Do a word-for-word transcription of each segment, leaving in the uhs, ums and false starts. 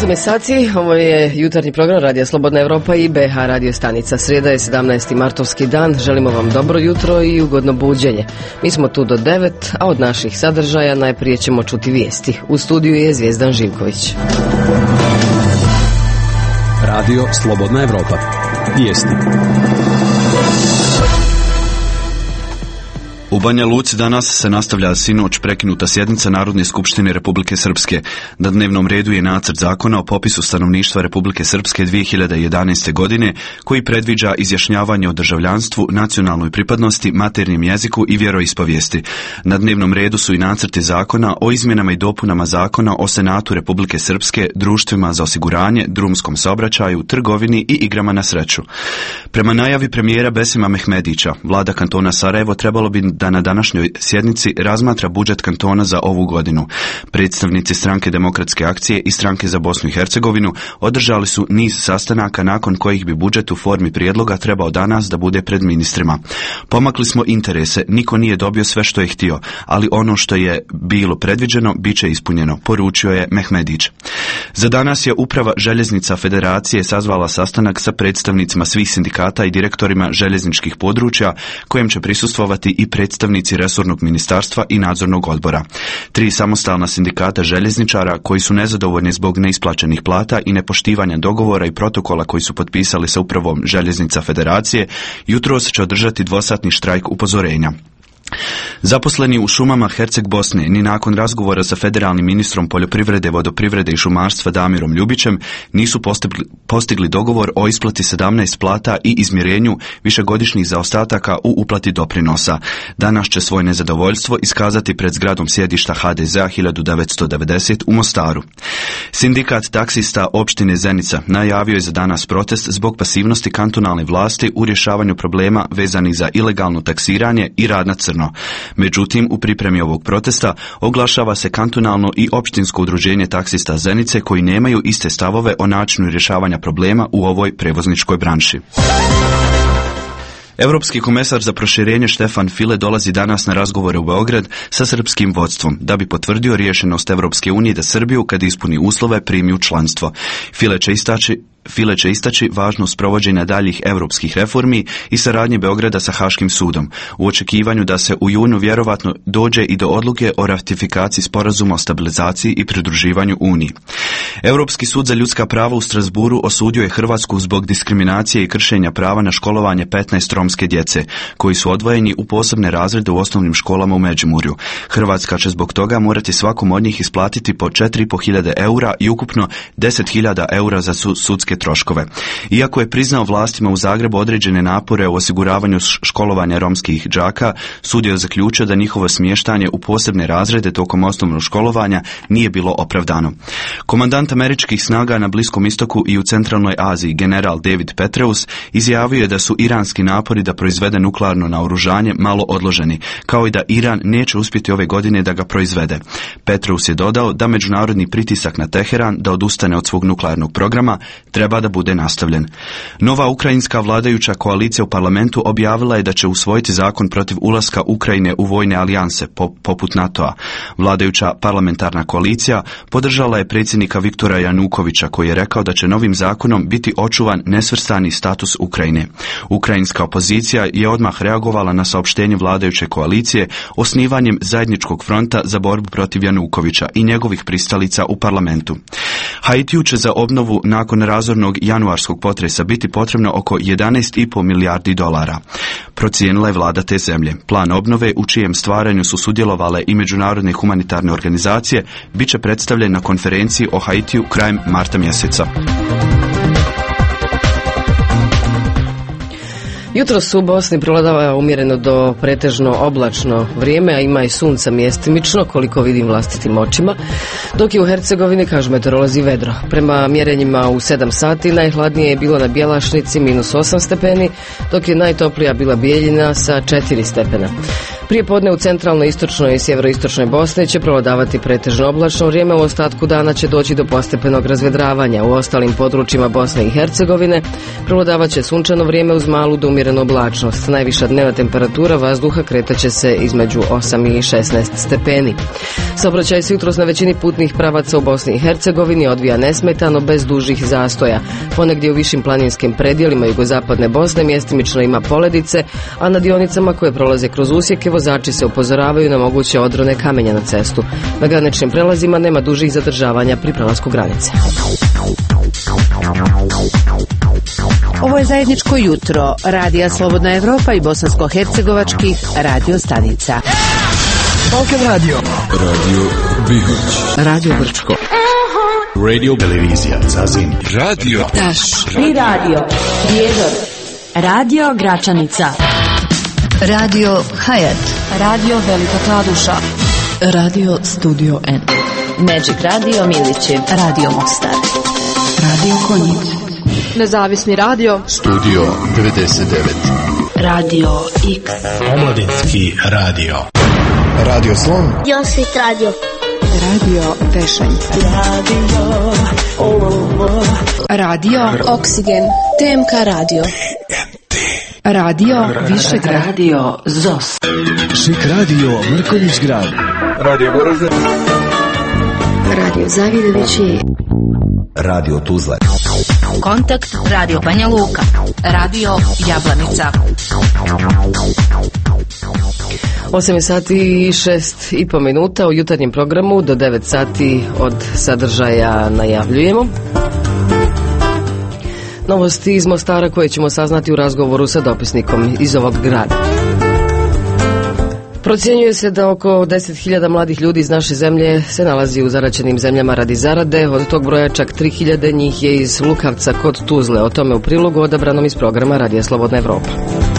osam sati, ovo je jutarnji program Radija Slobodna Evropa i B H radio stanica. Srijeda je sedamnaesti martovski dan, želimo vam dobro jutro i ugodno buđenje. Mi smo tu do devet, a od naših sadržaja najprije ćemo čuti vijesti. U studiju je Zvijezdan Živković. Radio Slobodna Evropa. Vijesti. U Banja Luci danas se nastavlja sinoć prekinuta sjednica Narodne skupštine Republike Srpske. Na dnevnom redu je nacrt zakona o popisu stanovništva Republike Srpske dvije hiljade jedanaeste. godine, koji predviđa izjašnjavanje o državljanstvu, nacionalnoj pripadnosti, maternjem jeziku i vjeroispovijesti. Na dnevnom redu su i nacrti zakona o izmjenama i dopunama zakona o Senatu Republike Srpske, društvima za osiguranje, drumskom saobraćaju, trgovini i igrama na sreću. Prema najavi premijera Besima Mehmedića, vlada kantona Sarajevo trebalo bi da na današnjoj sjednici razmatra budžet kantona za ovu godinu. Predstavnici Stranke demokratske akcije i Stranke za Bosnu i Hercegovinu održali su niz sastanaka nakon kojih bi budžet u formi prijedloga trebao danas da bude pred ministrima. Pomakli smo interese, niko nije dobio sve što je htio, ali ono što je bilo predviđeno bit će ispunjeno, poručio je Mehmedić. Za danas je uprava Željeznica Federacije sazvala sastanak sa predstavnicima svih sindikata i direktorima željezničkih područja, kojem će prisustvovati i predstavnici resornog ministarstva i nadzornog odbora. Tri samostalna sindikata željezničara koji su nezadovoljni zbog neisplaćenih plata i nepoštivanja dogovora i protokola koji su potpisali sa upravom Željeznica Federacije, jutros će održati dvosatni štrajk upozorenja. Zaposleni u šumama Herceg Bosne ni nakon razgovora sa federalnim ministrom poljoprivrede, vodoprivrede i šumarstva Damirom Ljubićem nisu postigli, postigli dogovor o isplati sedamnaest plata i izmirenju višegodišnjih zaostataka u uplati doprinosa. Danas će svoje nezadovoljstvo iskazati pred zgradom sjedišta H D Z-a hiljadu devetsto devedeset u Mostaru. Sindikat taksista opštine Zenica najavio je za danas protest zbog pasivnosti kantonalne vlasti u rješavanju problema vezanih za ilegalno taksiranje i rad na crno. Međutim, u pripremi ovog protesta oglašava se kantonalno i opštinsko udruženje taksista Zenice koji nemaju iste stavove o načinu rješavanja problema u ovoj prevozničkoj branši. Europski komesar za proširenje Štefan File dolazi danas na razgovore u Beograd sa srpskim vodstvom da bi potvrdio rješenost Europske unije da Srbiju, kad ispuni uslove, primi u članstvo. File će istaći File će istaći važnost provođenja daljih europskih reformi i saradnje Beograda sa Haškim sudom, u očekivanju da se u junu vjerovatno dođe i do odluke o ratifikaciji sporazuma o stabilizaciji i pridruživanju Uniji. Europski sud za ljudska prava u Strasburu osudio je Hrvatsku zbog diskriminacije i kršenja prava na školovanje petnaest romske djece, koji su odvojeni u posebne razrede u osnovnim školama u Međimurju. Hrvatska će zbog toga morati svakom od njih isplatiti po četiri i pol hiljade eura i ukupno deset hiljada eura za sudske troškove. Iako je priznao vlastima u Zagrebu određene napore u osiguravanju školovanja romskih đaka, sud je zaključio da njihovo smještanje u posebne razrede tokom osnovnog školovanja nije bilo opravdano. Komandant američkih snaga na Bliskom istoku i u Centralnoj Aziji, general David Petraeus, izjavio je da su iranski napori da proizvede nuklearno naoružanje malo odloženi, kao i da Iran neće uspjeti ove godine da ga proizvede. Petraeus je dodao da međunarodni pritisak na Teheran da odustane od svog nuklearnog programa treba da bude nastavljen. Nova ukrajinska vladajuća koalicija u parlamentu objavila je da će usvojiti zakon protiv ulaska Ukrajine u vojne alijanse poput NATO-a. Vladajuća parlamentarna koalicija podržala je predsjednika Viktora Janukovića, koji je rekao da će novim zakonom biti očuvan nesvrstani status Ukrajine. Ukrajinska opozicija je odmah reagovala na saopštenje vladajuće koalicije osnivanjem zajedničkog fronta za borbu protiv Janukovića i njegovih pristalica u parlamentu. Haitiju će za obnovu nakon razornog januarskog potresa biti potrebno oko jedanaest i pol milijardi dolara. Procijenila je vlada te zemlje. Plan obnove, u čijem stvaranju su sudjelovale i međunarodne humanitarne organizacije, bit će predstavljen na konferenciji o Haitiju krajem marta mjeseca. Jutros u Bosni prevladava umjereno do pretežno oblačno vrijeme, a ima i sunca mjestimično, koliko vidim vlastitim očima, dok je u Hercegovini, kažu meteorolozi, vedro. Prema mjerenjima u sedam sati najhladnije je bilo na Bjelašnici minus osam stepeni, dok je najtoplija bila Bijeljina sa četiri stepena. Prije podne u centralnoj, istočnoj i sjeveroistočnoj Bosni će prevladavati pretežno oblačno vrijeme, u ostatku dana će doći do postepenog razvedravanja. U ostalim područjima Bosne i Hercegovine prevladavat će sunčano vrijeme uz malu do umjerenu oblačnost. Najviša dnevna temperatura vazduha kretaće se između osam i šesnaest stepeni. Saobraćaj se jutros na većini putnih pravaca u Bosni i Hercegovini odvija nesmetano bez dužih zastoja. Ponegdje u višim planinskim predjelima jugozapadne Bosne mjestimično ima poledice, a na dionicama koje prolaze kroz usjeke vozači se upozoravaju na moguće odrone kamenja na cestu. Na graničnim prelazima nema dužih zadržavanja pri prelasku granice. Ovo je zajedničko jutro Radija Slobodna Evropa i bosansko-hercegovačkih radio stanica. Balkan Radio, Radio Bihać, Radio Brčko, Radio Televizija Zazin, Radio Taš, Pri Radio, Prijedor, Radio Gračanica, Radio Hayat, Radio Velika Kladuša, Radio Studio N, Magic Radio Milićev, Radio Mostar, Radio Konjic, Nezavisni radio, Studio devedeset devet, Radio X, Omladinski radio, Radio Slon, Josvit radio, Radio Tešanj, Radio Radio Oksigen, T M K radio, Radio Višegrad, Radio Zos, Šik radio Mrkonjić grad, Radio Goražde, Radio Zavidovići, Radio Tuzla, Kontakt Radio Banja Luka, Radio Jablanica. osam sati i šest i po minuta u jutarnjem programu do devet sati od sadržaja najavljujemo novosti iz Mostara koje ćemo saznati u razgovoru sa dopisnikom iz ovog grada. Procjenjuje se da oko deset hiljada mladih ljudi iz naše zemlje se nalazi u zaraćenim zemljama radi zarade. Od tog broja čak tri hiljade njih je iz Lukavca kod Tuzle. O tome u prilogu odabranom iz programa Radija Slobodna Evropa.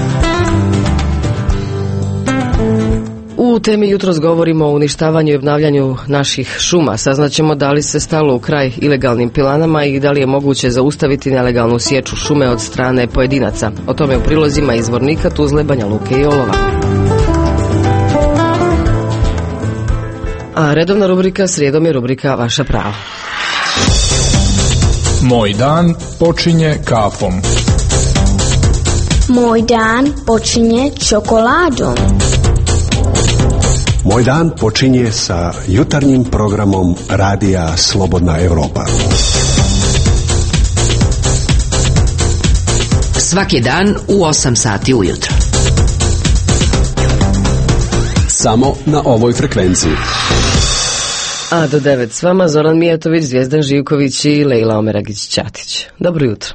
U temi jutros govorimo o uništavanju i obnavljanju naših šuma. Saznaćemo da li se stalo u kraj ilegalnim pilanama i da li je moguće zaustaviti nelegalnu sječu šume od strane pojedinaca. O tome u prilozima iz Zvornika, Tuzle, Banja Luke i Olova. A redovna rubrika srijedom je rubrika Vaša prava. Moj dan počinje kafom. Moj dan počinje čokoladom. Moj dan počinje sa jutarnjim programom Radija Slobodna Evropa. Svaki dan u osam sati ujutro. samo na ovoj frekvenciji. A do devet s vama Zoran Mijatović, Zvijezdan Živković i Lejla Omeragić-Ćatić. Dobro jutro.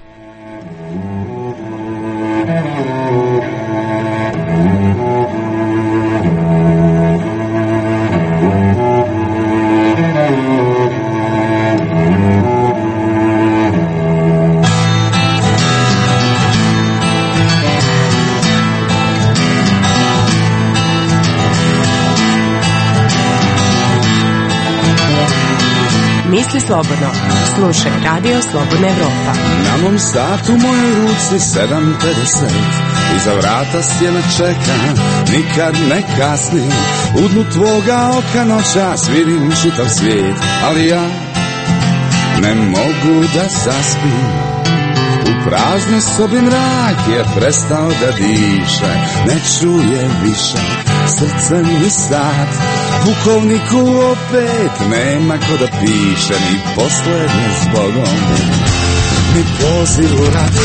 Misli slobodno. Slušaj Radio Slobodna Evropa. Na mom satu mojoj ruci sedam pedeset. Iza vrata stjena čeka, nikad ne kasni. U dnu tvoga oka noćas vidim čitav svijet. Ali ja ne mogu da zaspim. U praznoj sobi mrak je prestao da diše. Ne čuje više srce ni sat. Pukovniku opet nema ko da piše ni posljednje zbogom, ni poziv u rat.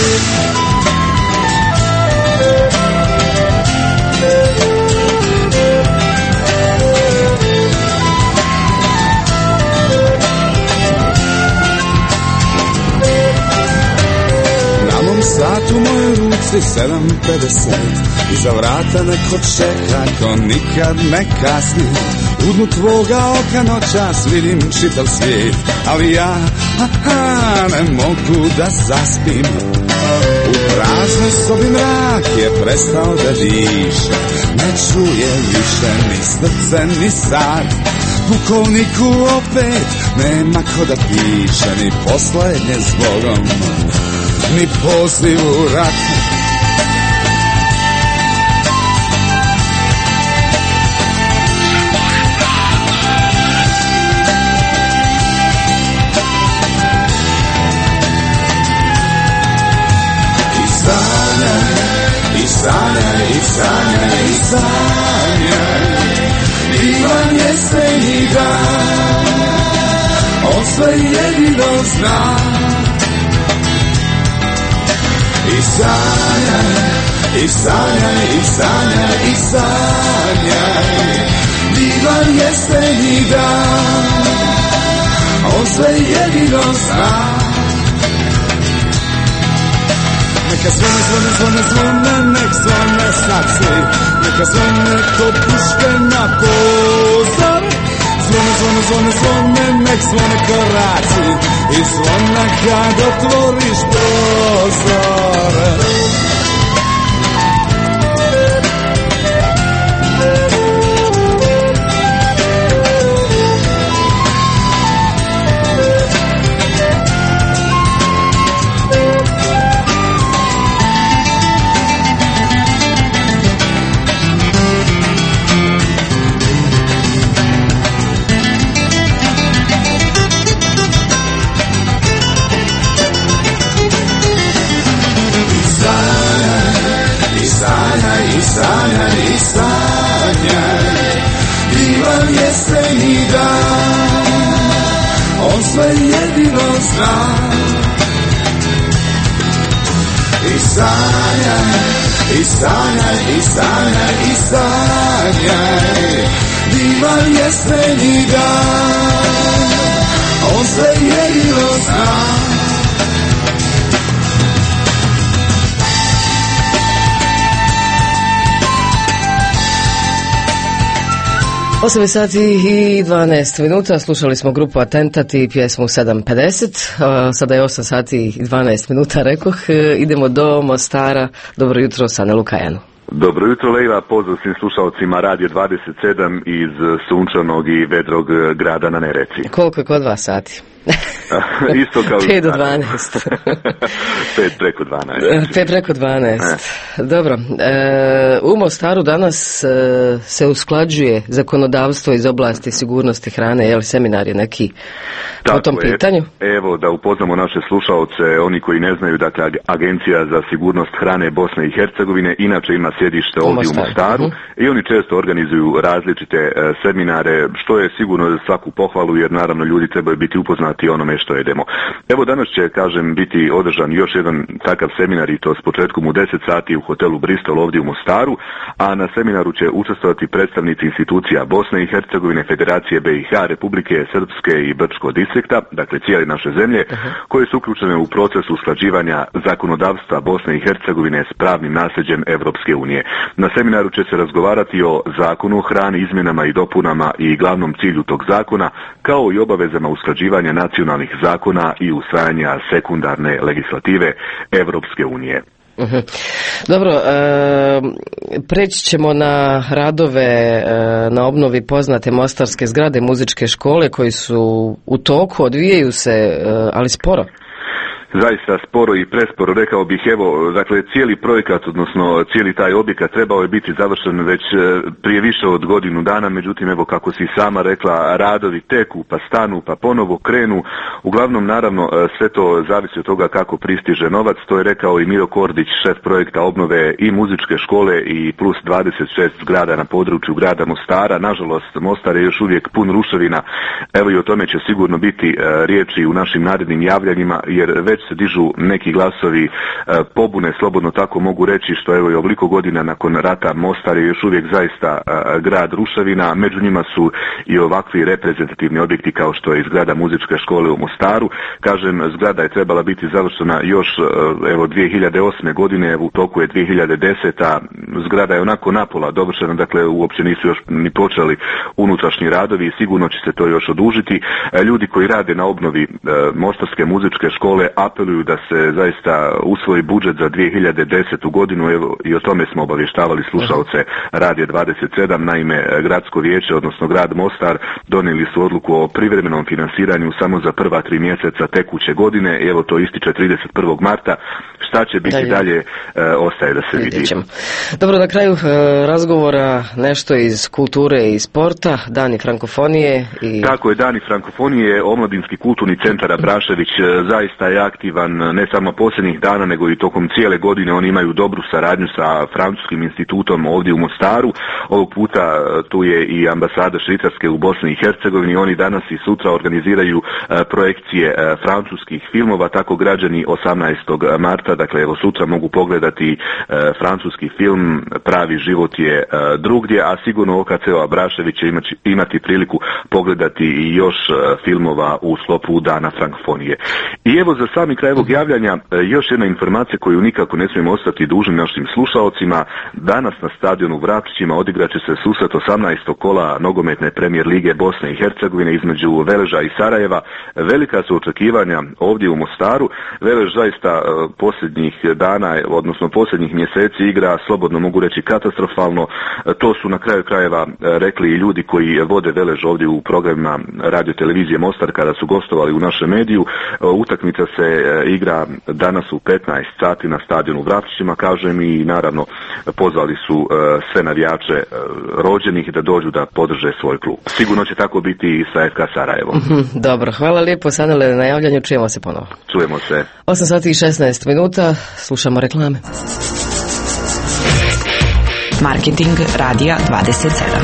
Na mom satu mojoj ruci sedam pedeset. Iza vrata neko čeka ko nikad ne kasni. U dnu tvoga oka noćas vidim čitav svijet. Ali ja aha, ne mogu da zaspim. U praznoj sobi mrak je prestao da diše. Ne čuje više ni srce ni sad. Pukovniku opet nema ko da piše ni posljednje zbogom, ni poziv u rat. sanjaj, i sanjaj, divan jeste i dan, on sve jedino zna. I sanjaj, i sanjaj, i sanjaj, i sanjaj, divan jeste i dan, on sve jedino zna. Neka zvone, zvone, zvone, zvone, nek zvone saci, neka zvone ko puške na pozor. Zvone, zvone, zvone, zvone, nek zvone koraci i zvona kad otvoriš prozor. Sanjaj, i sanjaj, divan jeste i dan, on sve jedino zna. I sanjaj, i sanjaj, i sanjaj, i sanjaj, divan jeste i dan, on sve jedino zna. osam sati i dvanaest minuta, slušali smo grupu Atentat i pjesmu sedam pedeset, sada je osam sati i dvanaest minuta, rekoh, idemo do Mostara. Dobro jutro, Sane Lukajanu. Dobro jutro, Lejla, pozdrav svim slušalcima Radio dvadeset sedam iz sunčanog i vedrog grada na Nereci. Koliko je kod vas sati? Isto kao pet do dvanaest. pet preko dvanaest. pet preko dvanaest. Dobro. E, u Mostaru danas e, se usklađuje zakonodavstvo iz oblasti sigurnosti hrane, je li seminar je neki Tako po tom je. pitanju? Evo da upoznamo naše slušaoce, oni koji ne znaju, dakle Agencija za sigurnost hrane Bosne i Hercegovine inače ima sjedište ovdje u Mostaru uh-huh. i oni često organizuju različite e, seminare, što je sigurno za svaku pohvalu, jer naravno ljudi trebaju biti upoznati onome što jedemo. Evo danas će, kažem, biti održan još jedan takav seminar, i to s početkom u deset sati u hotelu Bristol ovdje u Mostaru, a na seminaru će učestvovati predstavnici institucija Bosne i Hercegovine, Federacije B i H, Republike Srpske i Brčko distrikta, dakle cijele naše zemlje, uh-huh. koje su uključene u proces usklađivanja zakonodavstva Bosne i Hercegovine s pravnim nasljeđem Evropske unije. Na seminaru će se razgovarati o zakonu o hrani, izmjenama i dopunama i glavnom cilju tog zakona, kao i obavezama usklađivanja nacionalnih zakona i usvajanja sekundarne legislative Evropske unije. Uhum. Dobro, e, preći ćemo na radove e, na obnovi poznate mostarske zgrade muzičke škole koji su u toku, odvijaju se, e, ali sporo. Zaista sporo i presporo, rekao bih. Evo, dakle, cijeli projekat, odnosno cijeli taj objekat trebao je biti završen već prije više od godinu dana, međutim, evo, kako si sama rekla, radovi teku, pa stanu, pa ponovo krenu. Uglavnom, naravno, sve to zavisi od toga kako pristiže novac. To je rekao i Miro Kordić, šef projekta obnove i muzičke škole i plus dvadeset šest zgrada na području grada Mostara. Nažalost, Mostar je još uvijek pun ruševina. Evo, i o tome će sigurno biti riječi u našim narednim javljanjima, jer već se dižu neki glasovi e, pobune, slobodno tako mogu reći, što evo i ovoliko godina nakon rata Mostar je još uvijek zaista e, grad ruševina. Među njima su i ovakvi reprezentativni objekti kao što je zgrada muzičke škole u Mostaru. Kažem, zgrada je trebala biti završena još e, evo dvije hiljade osme godine, u toku je dvije hiljade deseta. Zgrada je onako napola dovršena, dakle uopće nisu još ni počeli unutrašnji radovi i sigurno će se to još odužiti. E, ljudi koji rade na obnovi e, Mostarske muzičke škole apeluju da se zaista usvoji budžet za dvije hiljade desetu godinu, evo, i o tome smo obavještavali slušalce Radio dvadeset sedam. Naime, gradsko vijeće, odnosno grad Mostar, donijeli su odluku o privremenom finansiranju samo za prva tri mjeseca tekuće godine, evo to ističe trideset prvog marta. Šta će biti dalje, dalje e, ostaje da se vidi. Dobro, na kraju e, razgovora nešto iz kulture i sporta, Dani frankofonije. I... Tako je, Dani frankofonije, Omladinski kulturni centar Abrašević zaista je aktiv aktivan ne samo posljednjih dana, nego i tokom cijele godine. Oni imaju dobru saradnju sa francuskim institutom ovdje u Mostaru. Ovog puta tu je i ambasada Švicarske u Bosni i Hercegovini. Oni danas i sutra organiziraju projekcije francuskih filmova, tako građani osamnaestog marta, dakle evo sutra, mogu pogledati francuski film Pravi život je drugdje, a sigurno O K C Abrašević će imati priliku pogledati i još filmova u sklopu Dana Frankofonije. I evo za sami kraj ovog javljanja još jedna informacija koju nikako ne smijemo ostati dužni našim slušaocima. Danas na stadionu u Vrapčićima odigrat će se susret osamnaestog kola nogometne premijer lige Bosne i Hercegovine između Veleža i Sarajeva. Velika su očekivanja ovdje u Mostaru. Velež zaista posljednjih dana, odnosno posljednjih mjeseci igra, slobodno mogu reći, katastrofalno. To su na kraju krajeva rekli i ljudi koji vode Velež ovdje u programima radio televizije Mostar kada su gostovali u našem mediju. Utakmica se igra danas u petnaest sati na stadionu u Vrapčićima, kažem, i naravno pozvali su sve navijače rođenih da dođu da podrže svoj klub. Sigurno će tako biti i sa F K Sarajevo. Dobro, hvala lijepo Sanele na javljanju, čujemo se ponovo. Čujemo se. osam sati i šesnaest minuta, slušamo reklame. Marketing radija dvadeset sedam.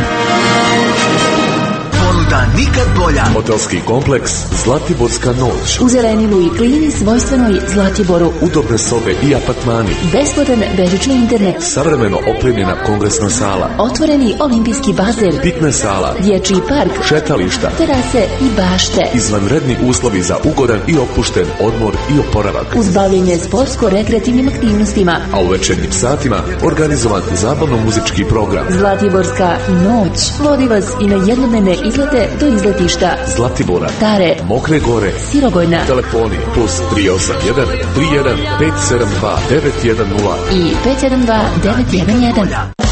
Ponuda nikad bolja. Hotelski kompleks Zlatiborska noć. U zelenilu i klimi svojstvenoj Zlatiboru. Udobne sobe i apartmani. Besplatan bežični internet. Savremeno opremljena kongresna sala. Otvoreni olimpijski bazen. Pikne sala. Dječji park. Šetališta. Terase i bašte. Izvanredni uslovi za ugodan i opušten odmor i oporavak. Uz bavljenje sportsko-rekreativnim aktivnostima. A u večernjim satima organizovan zabavno-muzički program. Zlatiborska noć vodi vas i na jednodnevne izlete do izletišta Zlatibora, Tare, Mokre Gore, Sirogojna. Telefoni plus tri osam jedan tri jedan pet sedam dva devet jedan nula i pet sedam dva devet jedan jedan.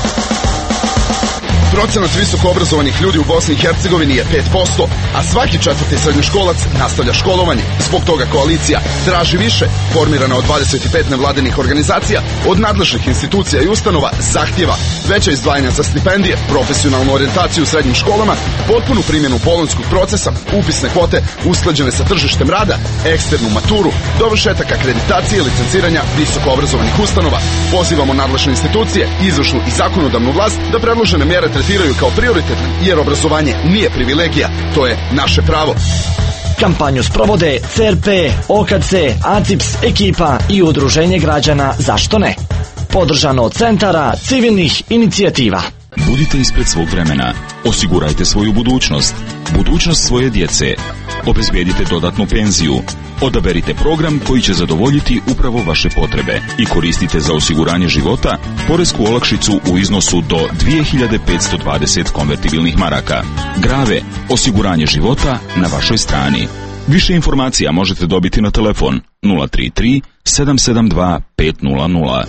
Procenat visoko obrazovanih ljudi u Bosni i Hercegovini je pet posto, a svaki četvrti srednjoškolac nastavlja školovanje. Zbog toga koalicija traži više, formirana od dvadeset pet nevladinih organizacija, od nadležnih institucija i ustanova zahtjeva veća izdvajanja za stipendije, profesionalnu orijentaciju u srednjim školama, potpunu primjenu bolonjskog procesa, upisne kvote usklađene sa tržištem rada, eksternu maturu, dovršetak akreditacije i licenciranja visoko obrazovanih ustanova. Pozivamo nadležne institucije, izvršnu i zakonodavnu vlast da predložene mjere tretiraju kao prioritetne, jer obrazovanje nije privilegija, to je naše pravo. Kampanju sprovode C R P, O K C, A C I P S, ekipa i udruženje građana Zašto ne? Podržano od centara civilnih inicijativa. Budite ispred svog vremena. Osigurajte svoju budućnost. Budućnost svoje djece. Obezbijedite dodatnu penziju. Odaberite program koji će zadovoljiti upravo vaše potrebe i koristite za osiguranje života poresku olakšicu u iznosu do dvije hiljade petsto dvadeset konvertibilnih maraka. Grave, osiguranje života na vašoj strani. Više informacija možete dobiti na telefon nula tri tri sedam sedam dva pet nula nula.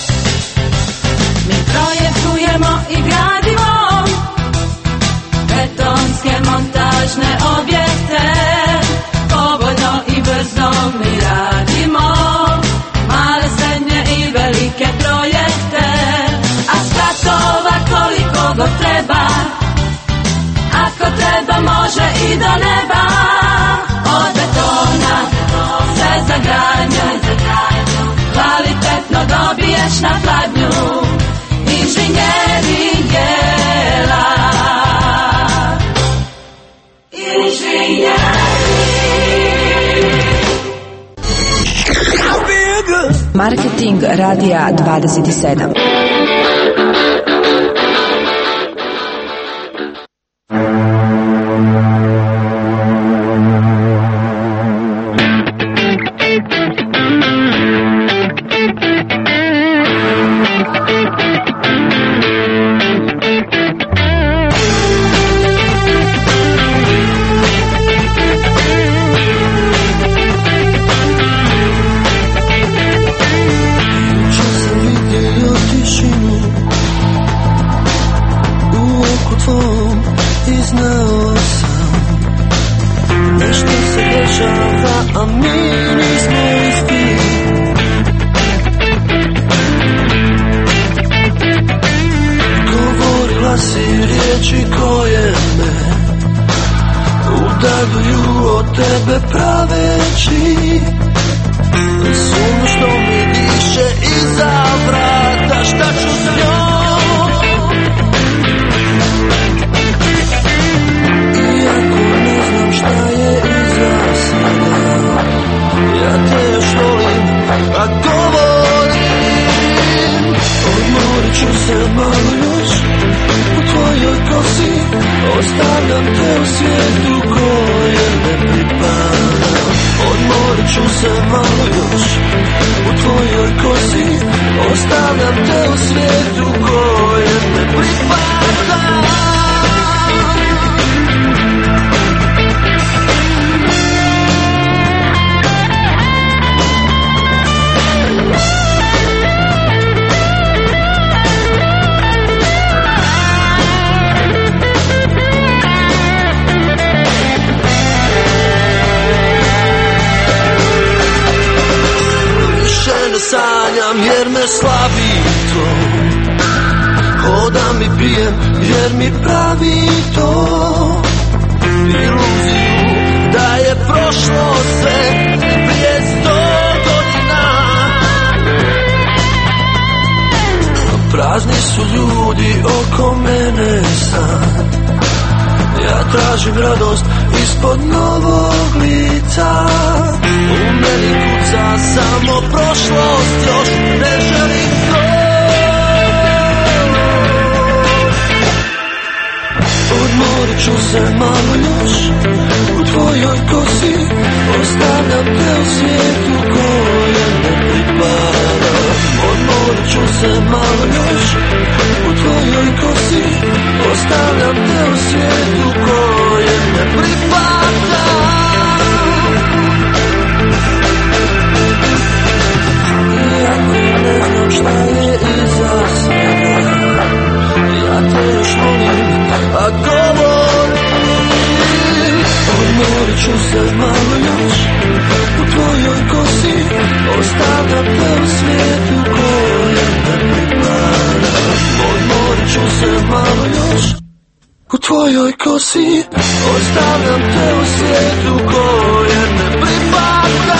Mi projektujemo i gradimo betonske montažne objekte. Povoljno i brzo mi radimo male, srednje i velike projekte. A spratova koliko god treba, ako treba može i do neba. Od betona sve za gradnju, kvalitetno dobiješ na pladnju. Inženjering jela, inženjering. Marketing radija dvadeset sedam. ostavljam te u svijetu koje ne pripada. Odmorit ću se malo još u tvojoj kosi, ostavljam te u svijetu koje ne pripada. Sanjam jer me slabi to, hodam i pijem jer mi pravi to iluziju da je prošlo sve prije sto godina. Prazni su ljudi oko mene sad, ja tražim radost ispod novog lica. U meni kuca samo prošlost, još ne želim to. Odmorit ću se malo još u tvojoj kosi, ostavljam te u svijetu koje ne pripada. Odmorit ću se malo još u tvojoj kosi, ostavljam te u svijetu koje ne pripada. Iako ne znam šta je iza svega, ja te još volim, a govori. Odmorit ću se malo još u tvojoj kosi, ostavljam te u svijetu koje ne pripada. Odmorit ću se malo još u tvojoj kosi, ostavljam te u svijetu koje ne pripada.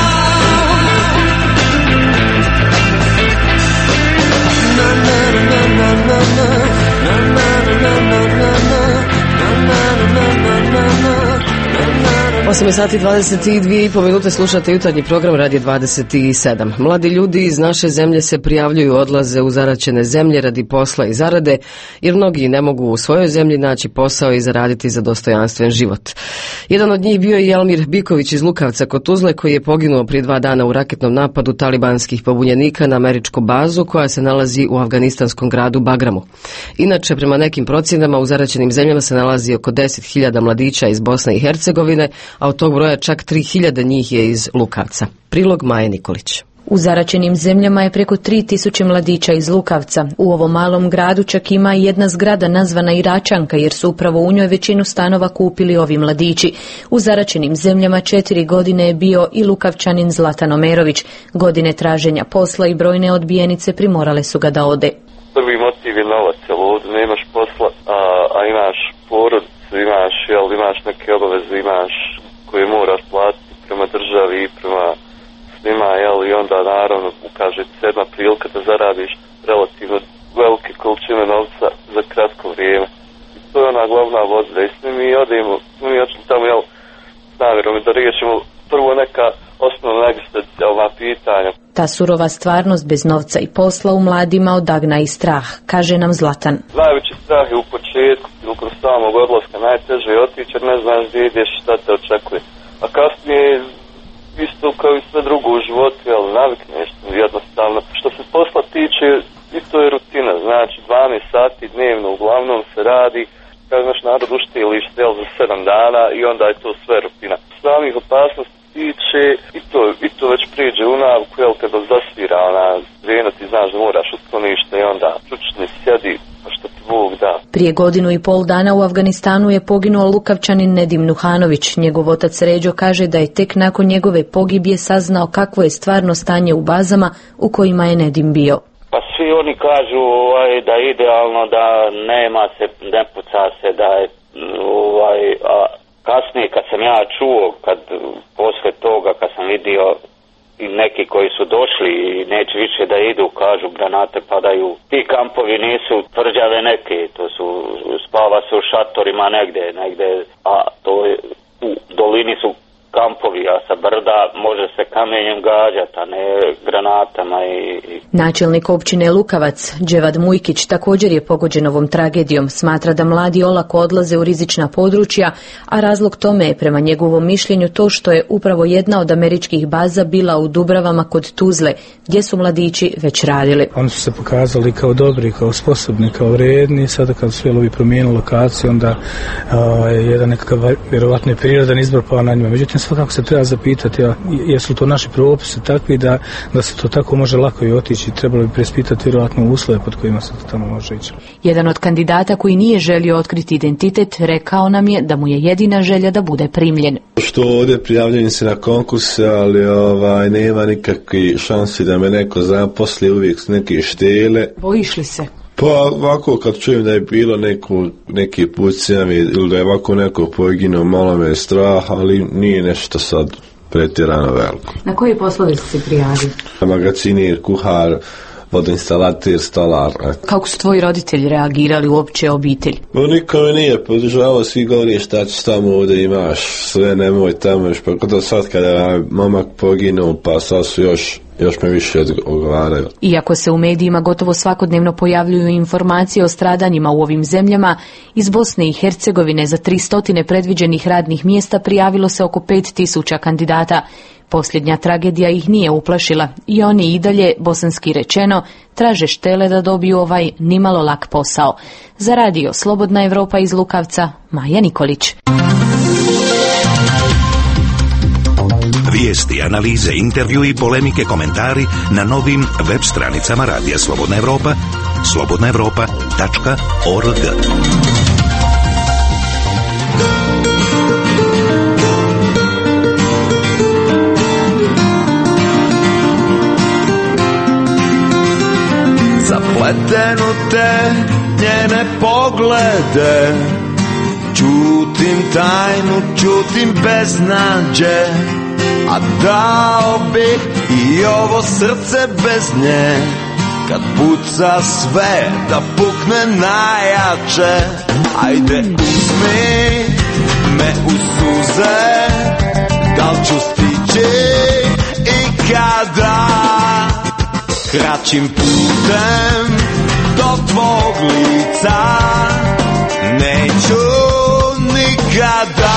Na na na na na na na na na na na na. osam sati dvadeset dvije i po minute slušate jutarnji program Radio dvadeset sedam. Mladi ljudi iz naše zemlje se prijavljuju, odlaze u zaraćene zemlje radi posla i zarade, jer mnogi ne mogu u svojoj zemlji naći posao i zaraditi za dostojanstven život. Jedan od njih bio je Jelmir Biković iz Lukavca kod Tuzle, koji je poginuo prije dva dana u raketnom napadu talibanskih pobunjenika na američku bazu koja se nalazi u afganistanskom gradu Bagramu. Inače, prema nekim procjenama, u zaraćenim zemljama se nalazi oko deset hiljada mladića iz Bosne i Hercegovine, a od tog broja čak tri hiljade njih je iz Lukavca. Prilog Maje Nikolić. U zaraćenim zemljama je preko tri tisuće mladića iz Lukavca. U ovom malom gradu čak ima i jedna zgrada nazvana Iračanka, jer su upravo u njoj većinu stanova kupili ovi mladići. U zaraćenim zemljama četiri godine je bio i Lukavčanin Zlatan Omerović. Godine traženja posla i brojne odbijenice primorale su ga da ode. Prvi motiv je novac, jer ovdje nemaš posla, a, a imaš porodicu, imaš, jel, imaš neke obaveze, imaš koje moraš platiti prema državi i prema svima, jel, i onda naravno ukaže se jedna prilika da zaradiš relativno velike količine novca za kratko vrijeme. I to je ona glavna vozda. I svi mi odemo, svi mi odemo tamo, jel, s namjerom da riješimo prvo neka osnovna egzistencijalna pitanja. Ta surova stvarnost bez novca i posla u mladima odagna i strah, kaže nam Zlatan. Najveći strah je u početku, ukon samog odlaska, najteže je otići jer ne znaš gdje ideš, šta te očekuje. A kasnije isto kao i sve drugo u životu, ali navikneš jednostavno. Što se posla tiče, isto je rutina, znači dvanaest sati dnevno uglavnom se radi, kao naš narod uštiliš stel za sedam dana i onda je to sve rutina. Samih opasnosti tiče, i to, i to već priđe u navuku, jel, kada zasvira ona zvijena, ti znaš da moraš u sklonište i onda čučni sjedi, pa što ti Bog da. Prije godinu i pol dana u Afganistanu je poginuo Lukavčanin Nedim Nuhanović. Njegov otac Ređo kaže da je tek nakon njegove pogibije saznao kakvo je stvarno stanje u bazama u kojima je Nedim bio. Pa svi oni kažu ovaj, da je idealno, da nema se, ne puca se, da je ovaj, a kasnije kad sam ja čuo, kad posle toga kad sam vidio i neki koji su došli i neće više da idu, kažu granate padaju. Ti kampovi nisu tvrđave neke, to su, spava se u šatorima negdje, negdje, a to je, u dolini su kampovi, a sa brda može se kamenjem gađati, a ne granatama i... Načelnik općine Lukavac, Dževad Mujkić, također je pogođen ovom tragedijom. Smatra da mladi olako odlaze u rizična područja, a razlog tome je prema njegovom mišljenju to što je upravo jedna od američkih baza bila u Dubravama kod Tuzle, gdje su mladići već radili. Oni su se pokazali kao dobri, kao sposobni, kao vrijedni. Sada kad su jelovi promijenili lokaciju, onda a, je jedan nekakav vjerovatno je prirodan izbor pa na njima. Međutim, svakako se treba zapitati, a, jesu to naši propisi takvi da, da se to tako može lako i otići. Trebalo bi prespitati vjerovatno uslove pod kojima se to tamo može ići. Jedan od kandidata koji nije želio otkriti identitet rekao nam je da mu je jedina želja da bude primljen. Što ovdje prijavljujem se na konkurse, ali ovaj, nema nikakve šansi da me neko zaposli, uvijek s neke štele. Bojiš li se? Pa ovako kad čujem da je bilo neko, neki pucnjavi ili da je ovako neko poginuo, malo me je strah, ali nije nešto sad pretjerano veliko. Na koji poslovi si se prijavio? Magacinier, kuhar, vodoinstalater, stolar. Kako su tvoji roditelji reagirali, uopće obitelj? No, niko me nije podržavao, svi govori šta ćeš tamo ovdje imaš, sve nemoj tamo još, pa kod sad kada je momak poginuo, pa sad su još još me više odgovaraju. Iako se u medijima gotovo svakodnevno pojavljuju informacije o stradanjima u ovim zemljama, iz Bosne i Hercegovine za tristo predviđenih radnih mjesta prijavilo se oko pet tisuća kandidata. Posljednja tragedija ih nije uplašila i oni i dalje, bosanski rečeno, traže štele da dobiju ovaj nimalo lak posao. Za radio Slobodna Evropa iz Lukavca, Maja Nikolić. Vijesti, analize, intervju i polemike, komentari na novim web stranicama Radija Slobodna Evropa, slobodna evropa tačka org. Zapleteno te njene poglede, čutim tajnu, čutim beznađe, a dao bih i ovo srce bez nje, kad puca sve da pukne najjače. Ajde uzmi me u suze, da li ću stići i kada, kraćim putem do tvog lica, neću nikada.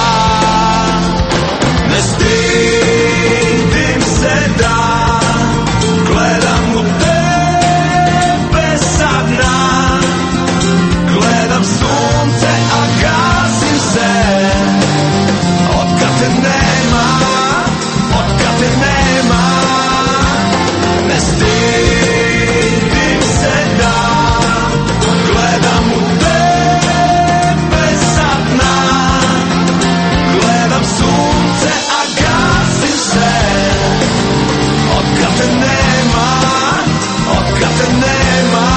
Ne stidim se da gledam u tebe sad na, gledam sunce a gasim se, otkad te nema, otkad te nema. Ne stidim se da gledam u tebe sad na, gledam sunce a gasim se, otkad te nema, otkad te nema.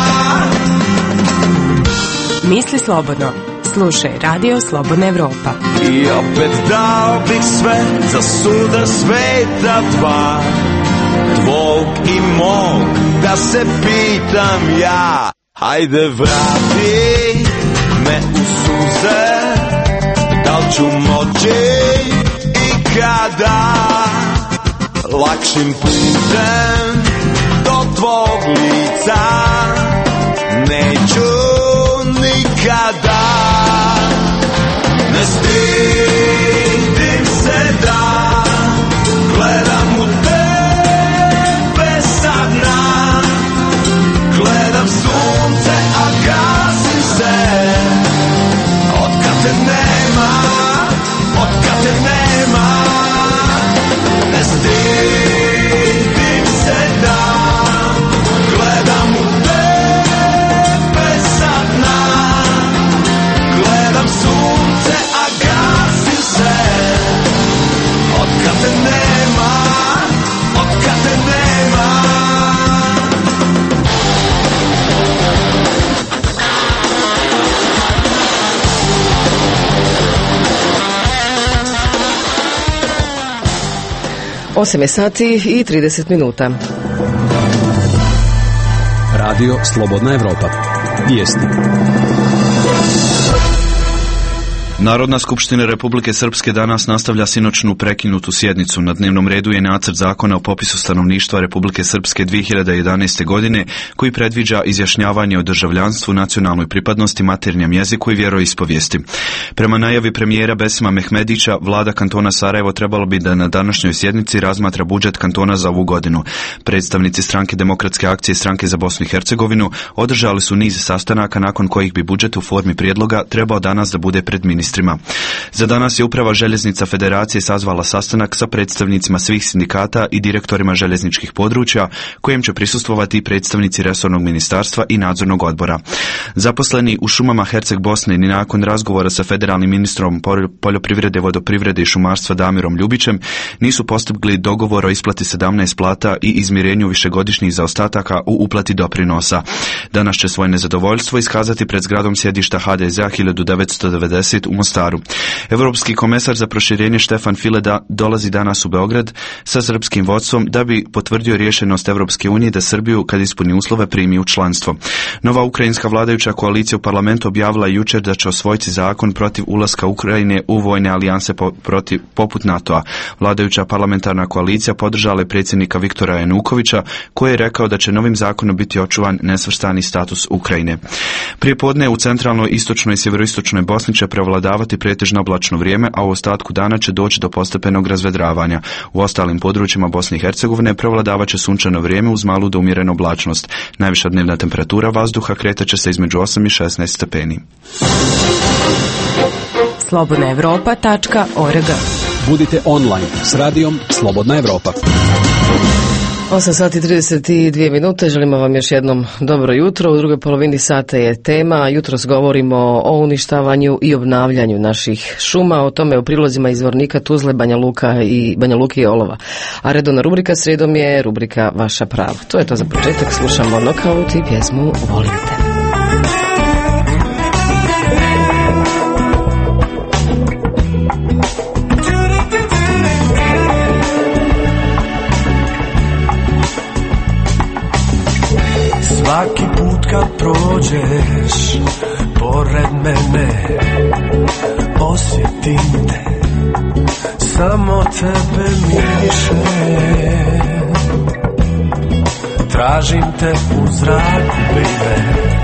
Misli slobodno, slušaj Radio Slobodna Evropa. I opet dao bih sve za sudar sveta dva, tvog i mog, da se pitam ja. Hajde vrati me u suze, da li ću moći i kada, lakšim putem do tvog lica, neću nikada. Ne stidim se da gledam u tebe sad na, gledam sunce a gasim se, otkad te nema, otkad te nema. Ne stidim se da gledam u tebe sad na, gledam sunce a gasim se, otkad te nema, otkad te nema. osam je sati i trideset minuta. Radio Slobodna Evropa. Vijesti. Narodna skupština Republike Srpske danas nastavlja sinoćnu prekinutu sjednicu. Na dnevnom redu je nacrt zakona o popisu stanovništva Republike Srpske dvije hiljade jedanaeste. godine, koji predviđa izjašnjavanje o državljanstvu, nacionalnoj pripadnosti, maternjem jeziku i vjeroispovijesti. Prema najavi premijera Besima Mehmedića, vlada kantona Sarajevo trebalo bi da na današnjoj sjednici razmatra budžet kantona za ovu godinu. Predstavnici stranke Demokratske akcije i stranke za Bosnu i Hercegovinu održali su niz sastanaka nakon kojih bi budžet u formi prijedloga trebao danas da bude pred ministrima. Za danas je uprava Željeznica Federacije sazvala sastanak sa predstavnicima svih sindikata i direktorima željezničkih područja, kojem će prisustvovati i predstavnici resornog ministarstva i nadzornog odbora. Zaposleni u šumama Herceg Bosne ni nakon razgovora sa federalnim ministrom poljoprivrede, vodoprivrede i šumarstva Damirom Ljubićem nisu postigli dogovor o isplati sedamnaest plata i izmirenju višegodišnjih zaostataka u uplati doprinosa. Danas će svoje nezadovoljstvo iskazati pred zgradom sjedišta ha de zea hiljadu devetsto devedeset u Mostaru. Europski komesar za proširenje Štefan Fileda dolazi danas u Beograd sa srpskim vodstvom da bi potvrdio rješenost Europske unije da Srbiju, kad ispuni uslove, primi u članstvo. Nova ukrajinska vladajuća koalicija u parlamentu objavila jučer da će osvojiti zakon protiv ulaska Ukrajine u vojne alijanse po, protiv, poput NATO-a. Vladajuća parlamentarna koalicija podržala je predsjednika Viktora Janukovića, koji je rekao da će novim zakonom biti očuvan nesvrstani status Ukrajine. Prije podne u centralnoj, istočnoj i sjeveroistočnoj Bosni će prevladavati pretežno oblačno vrijeme, a u ostatku dana će doći do postepenog razvedravanja. U ostalim područjima Bosne i Hercegovine prevladavat će sunčano vrijeme uz malu do umjerenu oblačnost. Najviša dnevna temperatura vazduha kretat će se između osam i šesnaest stepeni. slobodna evropa tačka org. Budite online s radijom Slobodna Evropa. osam sati i trideset dvije minute, želimo vam još jednom dobro jutro. U drugoj polovini sata je tema. Jutros govorimo o uništavanju i obnavljanju naših šuma, o tome u prilozima iz Zvornika, Tuzle, Banja Luka i Banja Luki i Olova. A redovna rubrika srijedom je rubrika Vaša prava. To je to za početak, slušamo Nokaut i pjesmu Volim te. Svaki put kad prođeš pored mene, osjetim te, samo tebe miriše. Tražim te u zraku, baby.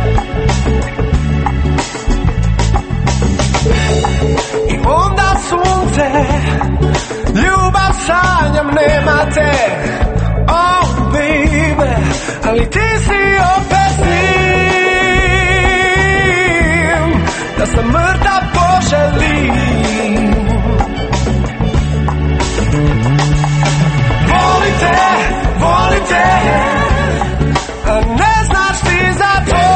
I onda sunce, ljubav sanjam, nema te, oh baby, ali ti si opet s njim, da sam mrtav poželim. Volim te, volim te, a ne znaš ti za to,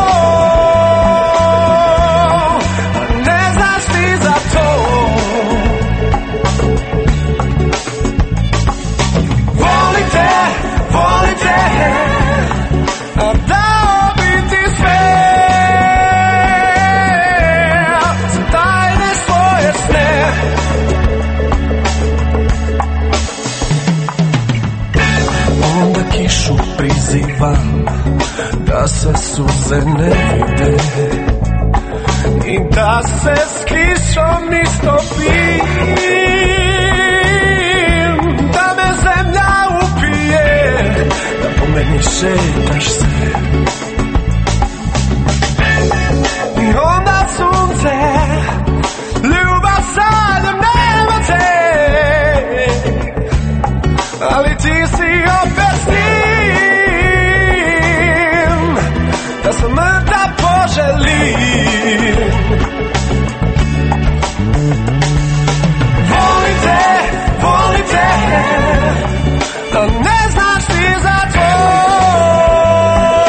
a ne znaš ti za to. Volim te, volim te, a dao bi ti sve za tajne svoje sne. Onda kišu prizivam da se suze ne vide i da se s kišom istopim, da me zemlja upije, da po meni šetaš se. I onda sunce, ljubav sanjam, nema te, ali ti si opet s njim, da sam mrtav poželim. Volim te, volim te, a ne znaš ti za to,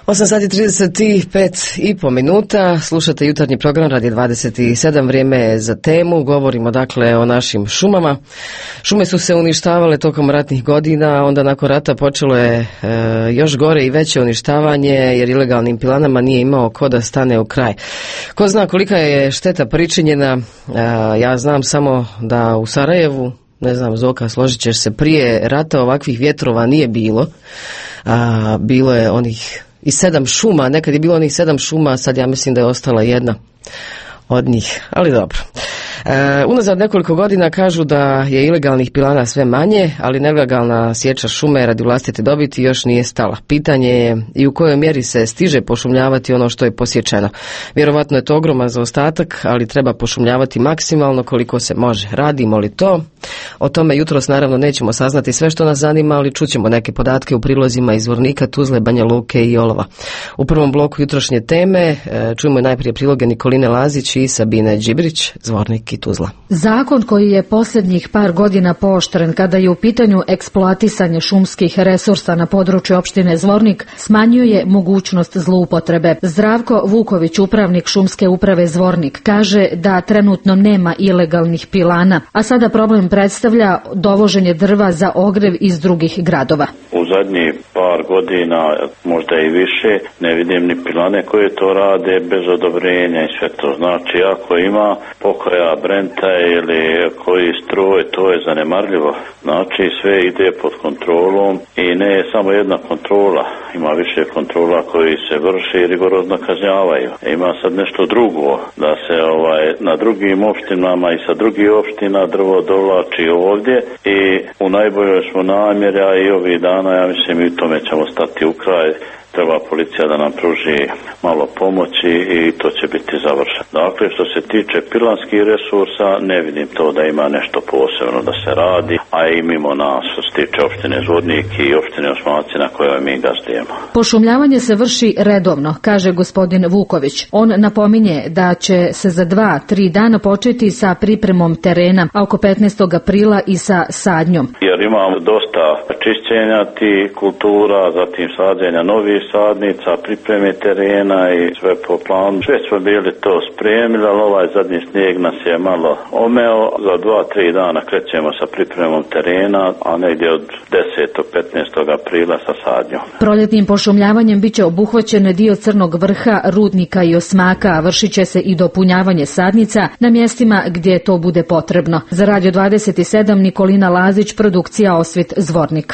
osam sati trideset pet i po minuta, slušate jutarnji program Radi dvadeset sedam, vrijeme je za temu, govorimo dakle o našim šumama. Šume su se uništavale tokom ratnih godina, onda nakon rata počelo je e, još gore i veće uništavanje jer ilegalnim pilanama nije imao ko da stane u kraj. Ko zna kolika je šteta pričinjena, e, ja znam samo da u Sarajevu, ne znam Zoka, složit ćeš se, prije rata ovakvih vjetrova nije bilo, a, bilo je onih i sedam šuma, nekad je bilo onih sedam šuma, sad ja mislim da je ostala jedna od njih, ali dobro. E, unazad nekoliko godina kažu da je ilegalnih pilana sve manje, ali nelegalna sječa šume radi vlastite dobiti još nije stala. Pitanje je i u kojoj mjeri se stiže pošumljavati ono što je posječeno. Vjerovatno je to ogroman zaostatak, ali treba pošumljavati maksimalno koliko se može. Radimo li to? O tome jutros naravno nećemo saznati sve što nas zanima, ali čućemo neke podatke u prilozima iz Zvornika, Tuzle, Banja Luke i Olova. U prvom bloku jutrošnje teme čujemo najprije priloge Nikoline Lazić i Sabine Džibrić, Zvornik i Tuzla. Zakon koji je posljednjih par godina pooštren kada je u pitanju eksploatisanje šumskih resursa na području opštine Zvornik smanjuje mogućnost zloupotrebe. Zdravko Vuković, upravnik šumske uprave Zvornik, kaže da trenutno nema ilegalnih pilana, a sada problem predstavlja dovoženje drva za ogrev iz drugih gradova. U zadnjih par godina, možda i više, ne vidim ni pilane koje to rade bez odobrenja i sve to. Znači, ako ima pokoja Brenta ili koji stroj, to je zanemarljivo. Znači, sve ide pod kontrolom i ne je samo jedna kontrola, ima više kontrola koji se vrši i rigorozno kažnjavaju. Ima sad nešto drugo, da se ovaj na drugim opštinama i sa drugih opština drvo dovlači ovdje i u najboljoj smo namjeri, a i ovih dana, ja mislim, i u tome ćemo stati u kraj. Treba policija da nam pruži malo pomoći i to će biti završeno. Dakle, što se tiče pilanskih resursa, ne vidim to da ima nešto posebno da se radi, a i mimo nas što se tiče opštine Zvornik i opštine Osmaci na kojoj mi gazdujemo. Pošumljavanje se vrši redovno, kaže gospodin Vuković. On napominje da će se za dva, tri dana početi sa pripremom terena, a oko petnaestog aprila i sa sadnjom. Jer imamo dosta čišćenja tih kultura, zatim sađenja novih sadnica, pripreme terena i sve po planu. Sve smo bili to spremili, ali ovaj zadnji snijeg nas je malo omeo. Za dva, tri dana krećemo sa pripremom terena, a negdje od desetog do petnaestog aprila sa sadnjom. Proljetnim pošumljavanjem biće obuhvaćen dio Crnog vrha, Rudnika i Osmaka, a vršit će se i dopunjavanje sadnica na mjestima gdje to bude potrebno. Za Radio dvadeset sedam Nikolina Lazić, produkcija Osvit, Zvornik.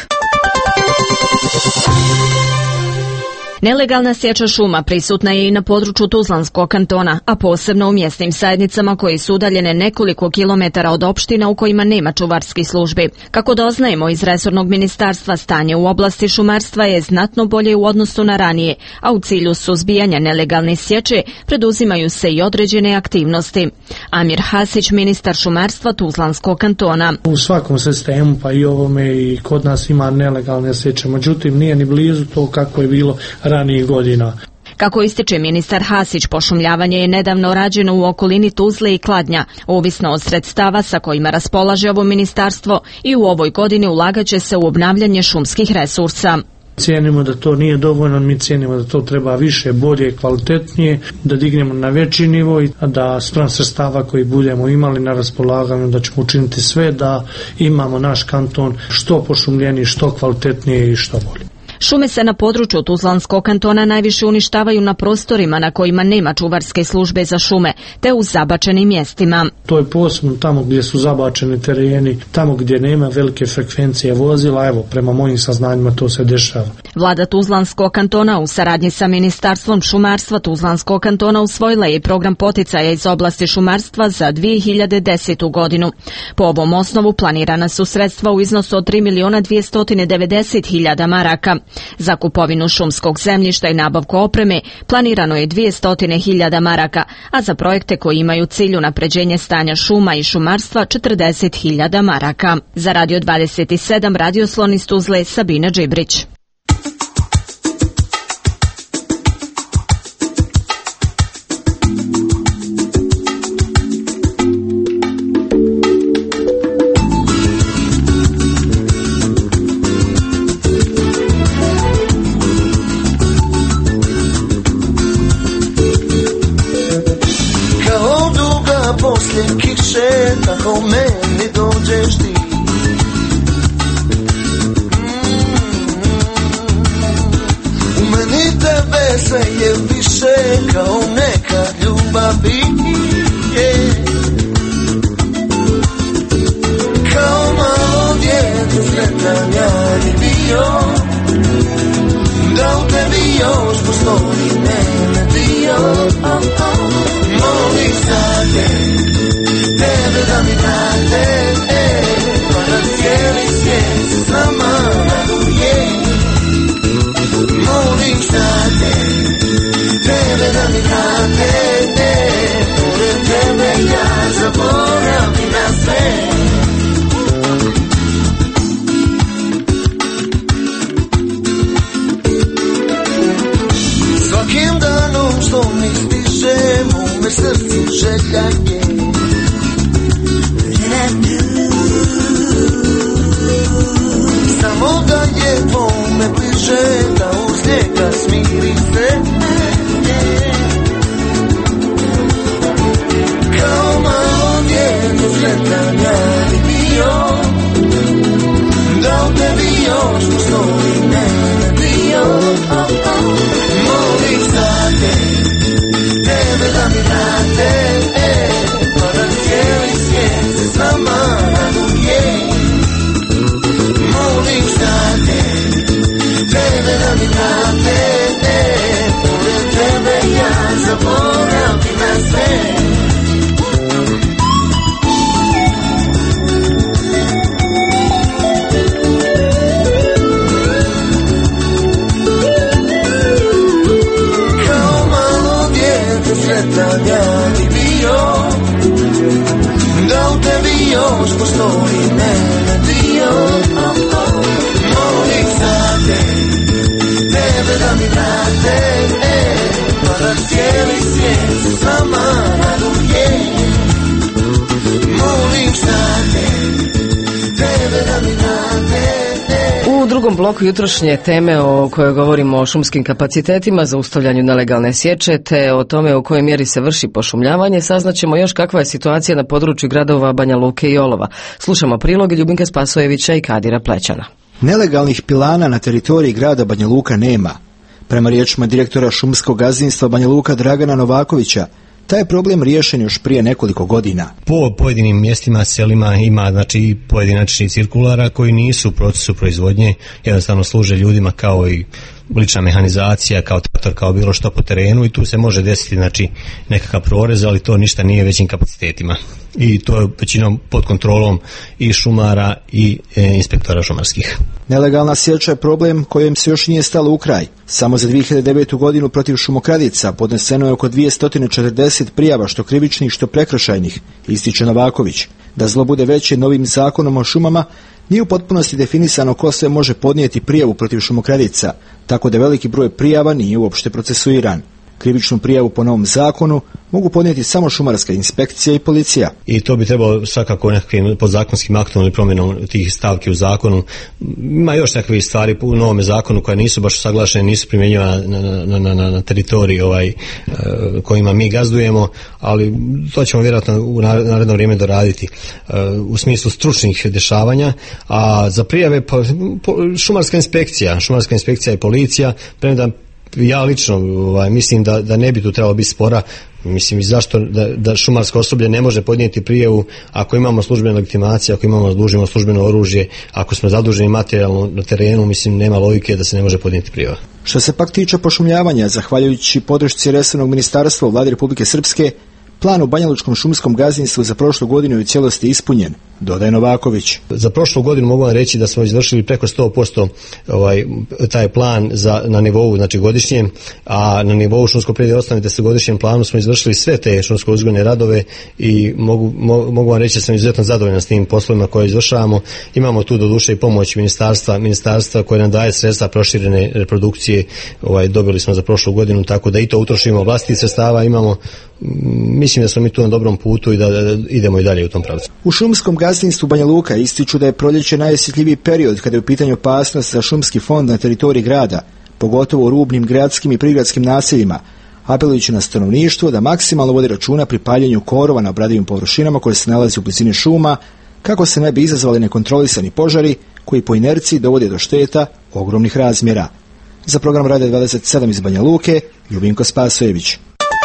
Nelegalna sječa šuma prisutna je i na području Tuzlanskog kantona, a posebno u mjesnim zajednicama koji su udaljene nekoliko kilometara od opština u kojima nema čuvarskih službi. Kako doznajemo iz resornog ministarstva, stanje u oblasti šumarstva je znatno bolje u odnosu na ranije, a u cilju suzbijanja nelegalne sječe preduzimaju se i određene aktivnosti. Amir Hasić, ministar šumarstva Tuzlanskog kantona. U svakom sistemu, pa i ovome, i kod nas ima nelegalne sječe, međutim nije ni blizu to kako je bilo ranijih godina. Kako ističe ministar Hasić, pošumljavanje je nedavno rađeno u okolini Tuzle i Kladnja, ovisno od sredstava sa kojima raspolaže ovo ministarstvo, i u ovoj godini ulagat će se u obnavljanje šumskih resursa. Cijenimo da to nije dovoljno, mi cijenimo da to treba više, bolje, kvalitetnije, da dignemo na veći nivo i da spram sredstava koji budemo imali na raspolaganju, da ćemo učiniti sve da imamo naš kanton što pošumljeniji, što kvalitetnije i što bolje. Šume se na području Tuzlanskog kantona najviše uništavaju na prostorima na kojima nema čuvarske službe za šume, te u zabačenim mjestima. To je posebno tamo gdje su zabačeni tereni, tamo gdje nema velike frekvencije vozila, evo, prema mojim saznanjima to se dešava. Vlada Tuzlanskog kantona u saradnji sa Ministarstvom šumarstva Tuzlanskog kantona usvojila je program poticaja iz oblasti šumarstva za dvije hiljade desetu godinu. Po ovom osnovu planirana su sredstva u iznosu od tri miliona dvjesto devedeset hiljada maraka. Za kupovinu šumskog zemljišta i nabavku opreme planirano je dvjesto hiljada maraka, a za projekte koji imaju cilj unapređenje stanja šuma i šumarstva četrdeset hiljada maraka. Za Radio dvadeset sedam radioslon iz Tuzle, Sabina Džibrić. više kako meni dođeš ti. U meni tebe sve je više kao neka ljubavi, kao malo djete sretan ja bi bio, da u tebi još postoji mene dio. Molim za te, tebe da mi vrate, pa da cijeli svijet se s nama raduje. Molim za te, tebe da mi vrate, pored tebe ja zaboravim na sve. Svakim danom što mi stiže, mome srcu želja je. Samo da je tvome bliže, da uz njega smiri se. Kao malo djete sretan ja bi bio, da u tebi još postoji mene dio. Molim za te, tebe da mi vrate, pa da cijeli svijet se s nama raduje. Molim za te, tebe da mi vrate, pored tebe ja zaboravim na sve. Sretan ja bi bio, da u tebi još postoji mene dio. Molim za te, tebe da mi vrate, pa da cijeli svijet se s nama raduje. Molim za te, tebe da mi vrate. U drugom bloku jutrošnje teme o kojoj govorimo o šumskim kapacitetima, zaustavljanju nelegalne sječe te o tome u kojoj mjeri se vrši pošumljavanje, saznaćemo još kakva je situacija na području gradova Banja Luke i Olova. Slušamo priloge Ljubinka Spasojevića i Kadira Plećana. Nelegalnih pilana na teritoriji grada Banja Luka nema. Prema riječima direktora šumskog gazdinstva Banja Luka Dragana Novakovića, taj je problem riješen još prije nekoliko godina. Po pojedinim mjestima, selima ima znači pojedinačnih cirkulara koji nisu u procesu proizvodnje, jednostavno služe ljudima kao i lična mehanizacija, kao traktor, kao bilo što po terenu i tu se može desiti znači nekakav prorez, ali to ništa nije većim kapacitetima. I to je većinom pod kontrolom i šumara i e, inspektora šumarskih. Nelegalna sječa je problem kojem se još nije stalo u kraj. Samo za dvije hiljade devete. godinu protiv šumokradica podneseno je oko dvjesto četrdeset prijava, što krivičnih, što prekršajnih, ističe Novaković. Da zlo bude veće, novim zakonom o šumama nije u potpunosti definisano ko sve može podnijeti prijavu protiv šumokradica, tako da veliki broj prijava nije uopšte procesuiran. Krivičnu prijavu po novom zakonu mogu podnijeti samo šumarska inspekcija i policija. I to bi trebalo svakako nekakvim podzakonskim aktom ili promjenom tih stavki u zakonu. Ima još nekakvih stvari u novom zakonu koje nisu baš usaglašene, nisu primjenjivane na, na, na, na, na teritoriji ovaj, e, kojima mi gazdujemo, ali to ćemo vjerojatno u naredno vrijeme doraditi e, u smislu stručnih dešavanja. A za prijave pa, po, šumarska inspekcija, šumarska inspekcija i policija, premda ja lično ovaj, mislim da, da ne bi tu trebalo biti spora. Mislim i zašto da, da šumarsko osoblje ne može podnijeti prijavu ako imamo službene legitimacije, ako imamo dužimo službeno oružje, ako smo zaduženi materijalno na terenu, mislim nema logike da se ne može podnijeti prijava. Što se pak tiče pošumljavanja, zahvaljujući podršci resornog ministarstva u Vladi Republike Srpske, plan u banjalučkom šumskom gazdinstvu za prošlu godinu je u cijelosti ispunjen, dodaje Novaković. Za prošlu godinu mogu vam reći da smo izvršili preko sto posto ovaj, taj plan za, na nivou znači godišnjem, a na nivou šumsko-prirodne osnovne desetogodišnjem planu smo izvršili sve te šumsko-uzgojne radove i mogu, mo, mogu vam reći da sam izuzetno zadovoljan s tim poslovima koje izvršavamo. Imamo tu do duše i pomoć ministarstva, ministarstva koje nam daje sredstva proširene reprodukcije, ovaj, dobili smo za prošlu godinu, tako da i to utrošimo vlastitih sredstava, imamo, mislim da smo mi tu na dobrom putu i da, da, da idemo i dalje u tom pravcu. U šumskom gazdinstvu Banja Luka ističu da je proljeće najosjetljiviji period kada je u pitanju opasnost za šumski fond na teritoriji grada, pogotovo u rubnim gradskim i prigradskim naseljima, apelujući na stanovništvo da maksimalno vodi računa pri paljenju korova na obradivim površinama koje se nalazi u blizini šuma, kako se ne bi izazvali nekontrolisani požari koji po inerciji dovode do šteta ogromnih razmjera. Za program Radio dvadeset sedam iz Banja Luke, Ljubinko Spasojević.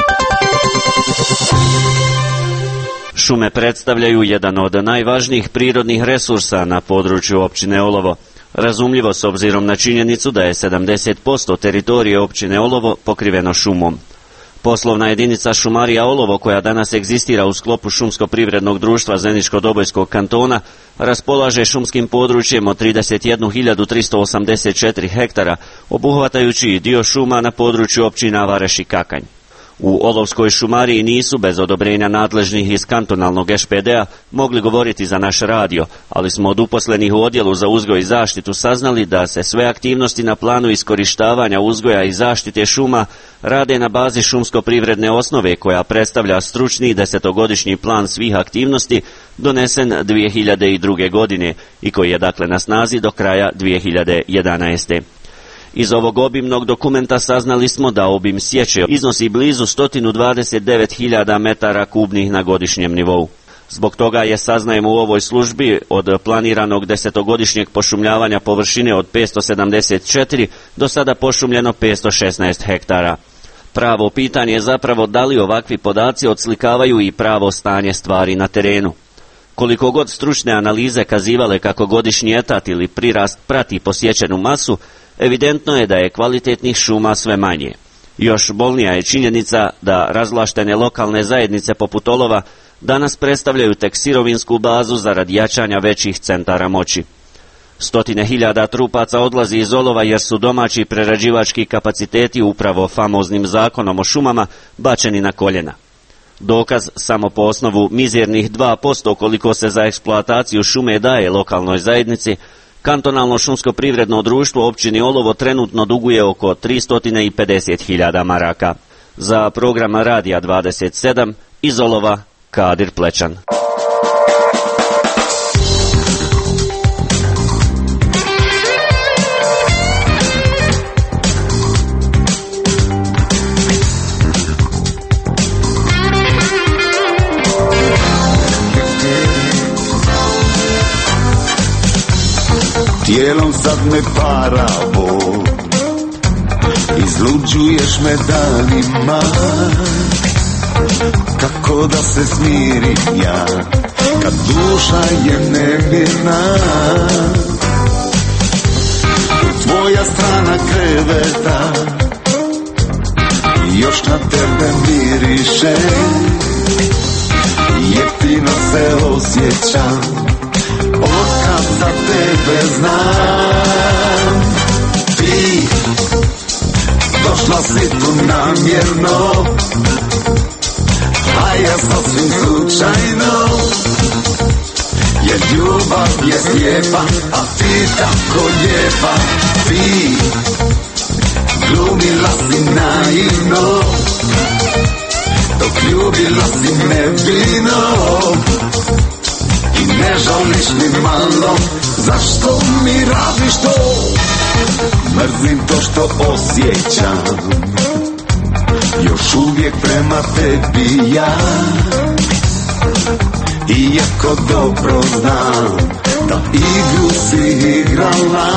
Šume predstavljaju jedan od najvažnijih prirodnih resursa na području općine Olovo. Razumljivo s obzirom na činjenicu da je sedamdeset posto teritorije općine Olovo pokriveno šumom. Poslovna jedinica Šumarija Olovo, koja danas egzistira u sklopu Šumsko-privrednog društva Zeničko-Dobojskog kantona, raspolaže šumskim područjem od trideset jednu hiljadu tristo osamdeset četiri hektara, obuhvatajući i dio šuma na području općina Vareš i Kakanj. U Olovskoj šumariji nisu bez odobrenja nadležnih iz kantonalnog eš pe de a mogli govoriti za naš radio, ali smo od uposlenih u odjelu za uzgoj i zaštitu saznali da se sve aktivnosti na planu iskorištavanja uzgoja i zaštite šuma rade na bazi šumsko-privredne osnove koja predstavlja stručni desetogodišnji plan svih aktivnosti donesen dvije hiljade druge. godine i koji je dakle na snazi do kraja dvije hiljade jedanaeste. Iz ovog obimnog dokumenta saznali smo da obim sječe iznosi blizu sto dvadeset devet hiljada metara kubnih na godišnjem nivou. Zbog toga je, saznajemo u ovoj službi, od planiranog desetogodišnjeg pošumljavanja površine od petsto sedamdeset četiri do sada pošumljeno petsto šesnaest hektara. Pravo pitanje je zapravo da li ovakvi podaci odslikavaju i pravo stanje stvari na terenu. Koliko god stručne analize kazivale kako godišnji etat ili prirast prati posjećenu masu, evidentno je da je kvalitetnih šuma sve manje. Još bolnija je činjenica da razvlaštene lokalne zajednice poput Olova danas predstavljaju tek sirovinsku bazu zaradi jačanja većih centara moći. Stotine hiljada trupaca odlazi iz Olova jer su domaći prerađivački kapaciteti upravo famoznim zakonom o šumama bačeni na koljena. Dokaz samo po osnovu mizernih dva posto koliko se za eksploataciju šume daje lokalnoj zajednici, kantonalno šumsko-privredno društvo općini Olovo trenutno duguje oko tristo pedeset hiljada maraka. Za program Radija dvadeset sedam iz Olova, Kadir Plećan. Tijelom sad me para bol, izluđuješ me danima, kako da se smirim ja, kad duša je nemirna. Tvoja strana kreveta još na tebe miriše, jeftino se osjećam otkad za tebe znam. Ti došla si tu namjerno, a ja sasvim slučajno, jer ljubav je slijepa, a ti tako lijepa. Ti glumila si naivno, dok ljubila si nevino. I ne žališ ni malo, zašto mi radiš to? Mrzim to što osjećam, još uvijek prema tebi ja. Iako dobro znam da igru si igrala,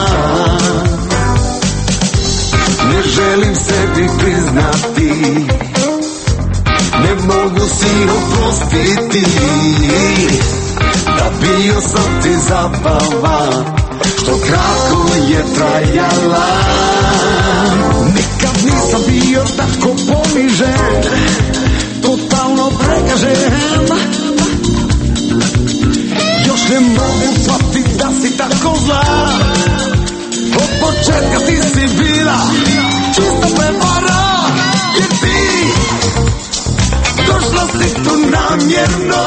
ne želim sebi priznati, ne mogu si oprostiti, da bio sam ti zabava, što kratko je trajala. Nikad nisam bio tako ponižen, totalno pregažen. Još ne mogu shvatiti da si tako zla, od početka ti si bila čista prevara. Jer ti došla si tu namjerno,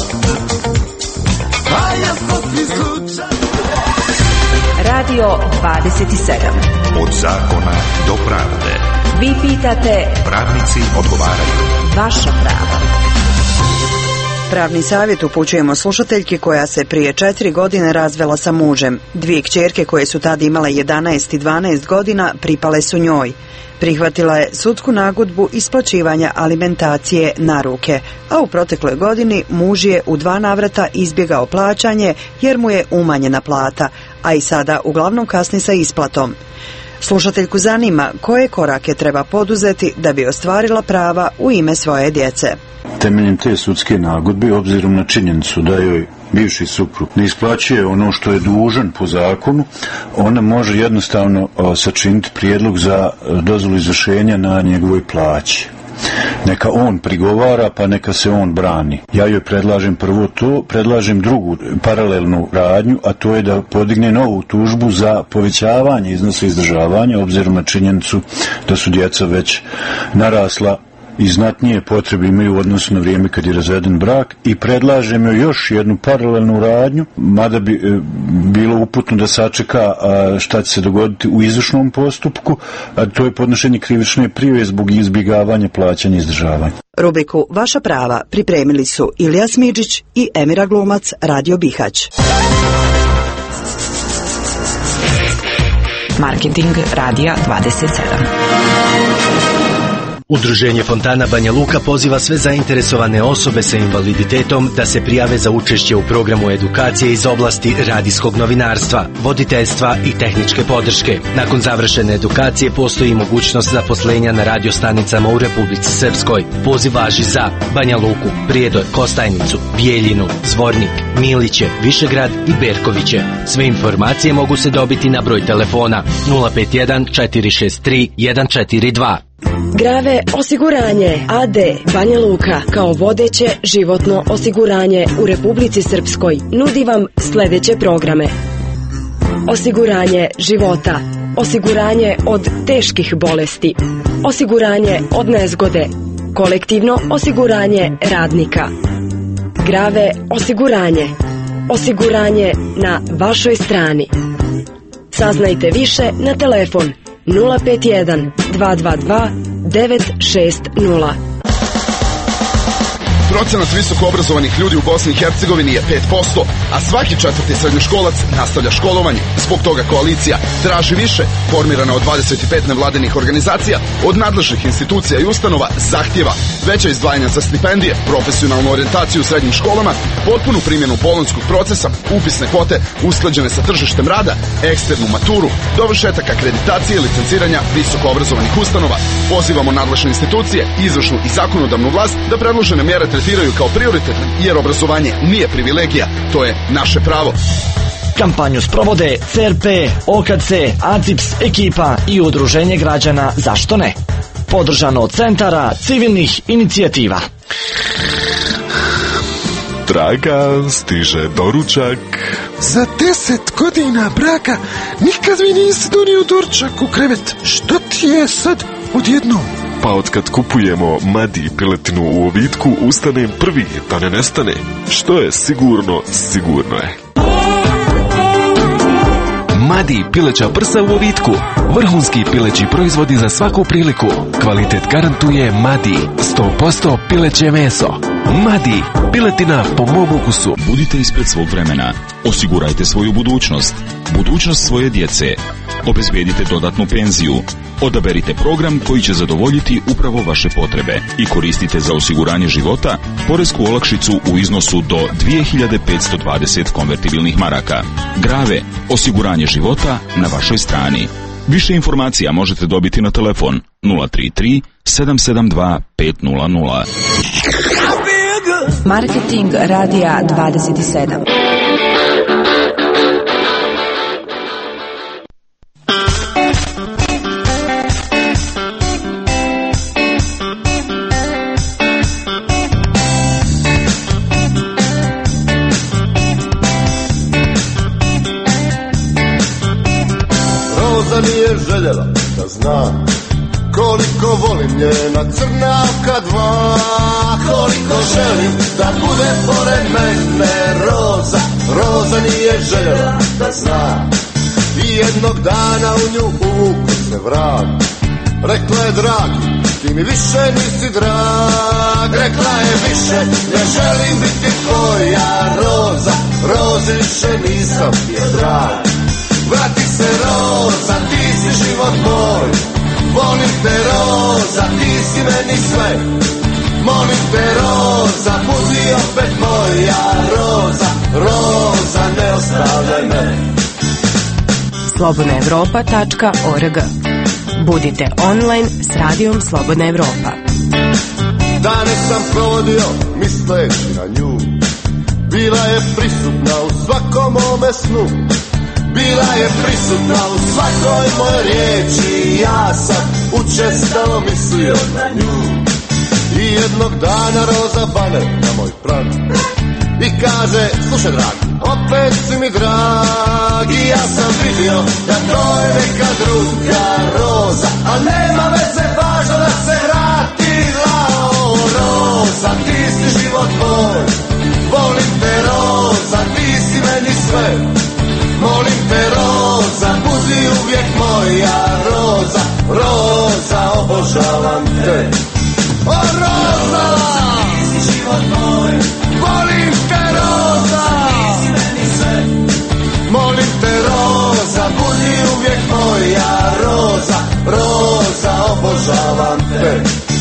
a ja sasvim slučajno. Radio dvadeset sedam. Od zakona do pravde. Vi pitate, pravnici odgovaraju. Vaša prava. Pravni savjet upućujemo slušateljki koja se prije četiri godine razvela sa mužem. Dvije kćerke koje su tada imale jedanaest i dvanaest godina pripale su njoj. Prihvatila je sudsku nagodbu isplaćivanja alimentacije na ruke, a u protekloj godini muž je u dva navrata izbjegao plaćanje jer mu je umanjena plata, a i sada uglavnom kasni sa isplatom. Slušateljku zanima koje korake treba poduzeti da bi ostvarila prava u ime svoje djece. Temeljem te sudske nagodbe, obzirom na činjenicu da joj bivši suprug ne isplaćuje ono što je dužan po zakonu, ona može jednostavno sačiniti prijedlog za dozvolu izvršenja na njegovoj plaći. Neka on prigovara, pa neka se on brani. Ja joj predlažem prvo to, predlažem drugu paralelnu radnju, a to je da podigne novu tužbu za povećavanje iznosa izdržavanja, obzirom na činjenicu da su djeca već narasla i znatnije potrebe imaju u odnosu na vrijeme kad je razveden brak, i predlažem joj još jednu paralelnu radnju, mada bi e, bilo uputno da sačeka a, šta će se dogoditi u izvršnom postupku, a to je podnošenje krivične prijave zbog izbjegavanja plaćanja izdržavanja. Rubriku Vaša prava pripremili su Ilija Smidžić i Emira Glumac, Radio Bihać. Marketing Radija dvadeset sedam. Udruženje Fontana Banja Luka poziva sve zainteresovane osobe sa invaliditetom da se prijave za učešće u programu edukacije iz oblasti radijskog novinarstva, voditeljstva i tehničke podrške. Nakon završene edukacije postoji mogućnost zaposlenja na radiostanicama u Republici Srpskoj. Poziv važi za Banja Luku, Prijedor, Kostajnicu, Bijeljinu, Zvornik, Miliće, Višegrad i Berkoviće. Sve informacije mogu se dobiti na broj telefona nula pet jedan četiri šest tri jedan četiri dva. Grave osiguranje A D Banja Luka kao vodeće životno osiguranje u Republici Srpskoj nudi vam sljedeće programe: osiguranje života, osiguranje od teških bolesti, osiguranje od nezgode, kolektivno osiguranje radnika, Grave osiguranje, osiguranje na vašoj strani. Saznajte više na telefon nula pet jedan dva dva dva devet šest nula. Procenat visoko obrazovanih ljudi u Bosni i Hercegovini je pet posto, a svaki četvrti srednjoškolac nastavlja školovanje. Zbog toga koalicija traži više, formirana od dvadeset pet nevladinih organizacija, od nadležnih institucija i ustanova zahtjeva veća izdvajanja za stipendije, profesionalnu orijentaciju u srednjim školama, potpunu primjenu bolonjskog procesa, upisne kvote usklađene sa tržištem rada, eksternu maturu, dovršetak akreditacije i licenciranja visoko obrazovanih ustanova. Pozivamo nadležne institucije, izvršnu i zakonodavnu vlast da predložene mjere tretiraju kao prioritetne, jer obrazovanje nije privilegija, to je naše pravo. Kampanju sprovode C R P, O K C, A C I P S ekipa i Udruženje građana Zašto ne? Podržano od centara civilnih inicijativa. Dragan, stiže doručak. Za deset godina braka nikad mi nisi donio doručak u krevet. Što ti je sad odjednom? Pa otkad kupujemo Madi piletinu u Ovitku, ustanem prvi da ne nestane. Što je sigurno, sigurno je. Madi pileća prsa u Ovitku. Vrhunski pileći proizvodi za svaku priliku. Kvalitet garantuje Madi. sto posto pileće meso. Madi, piletina po mom ukusu. Budite ispred svog vremena. Osigurajte svoju budućnost. Budućnost svoje djece. Obezbedite dodatnu penziju. Odaberite program koji će zadovoljiti upravo vaše potrebe i koristite za osiguranje života poresku olakšicu u iznosu do dvije hiljade petsto dvadeset konvertibilnih maraka. Grave, osiguranje života na vašoj strani. Više informacija možete dobiti na telefon nula tri tri sedam sedam dva pet nula nula. Marketing Radija dvadeset sedam. Roza nije željela da zna koliko volim njena crnavka dva, koliko želim da bude pored mene Roza. Roza nije željela da zna i jednog dana u nju uvukao se vrag. Rekla je dragi, ti mi više nisi drag. Rekla je više, ne želim biti tvoja roza, roze više nisam ti je drag. Vrati se roza, ti si život moj, volim te roza, ti si meni sve. Molim te roza, budi opet moja roza, roza ne ostavljaj me. slobodna evropa tačka org. Budite online s radijom Slobodna Evropa. Dane sam provodio misleći na nju, bila je prisutna u svakom mome snu, bila je prisutna u svakoj mojoj riječi. Ja sam učestalo mislio na nju. I jednog dana roza bane na moj prag i kaže, slušaj dragi, opet si mi dragi. Ja sam vidio da to je neka druga roza, a nema veze, važno da se vratila. O roza, ti si život moj, volim te roza, ti si meni sve. Molim te roza, budi uvijek moja roza, roza, obožavam te. O roza, ti si život moj, volim te roza, ti si meni sve. Molim te roza, budi uvijek moja roza, roza, obožavam te.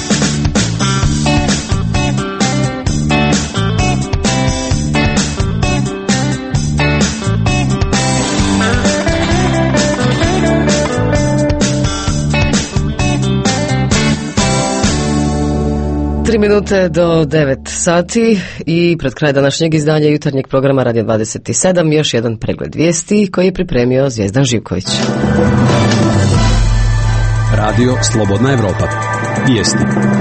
Tri minute do devet sati i pred kraj današnjeg izdanja jutarnjeg programa Radio dvadeset sedam još jedan pregled vijesti koji je pripremio Zvijezdan Živković. Radio Slobodna Evropa. Vijesti.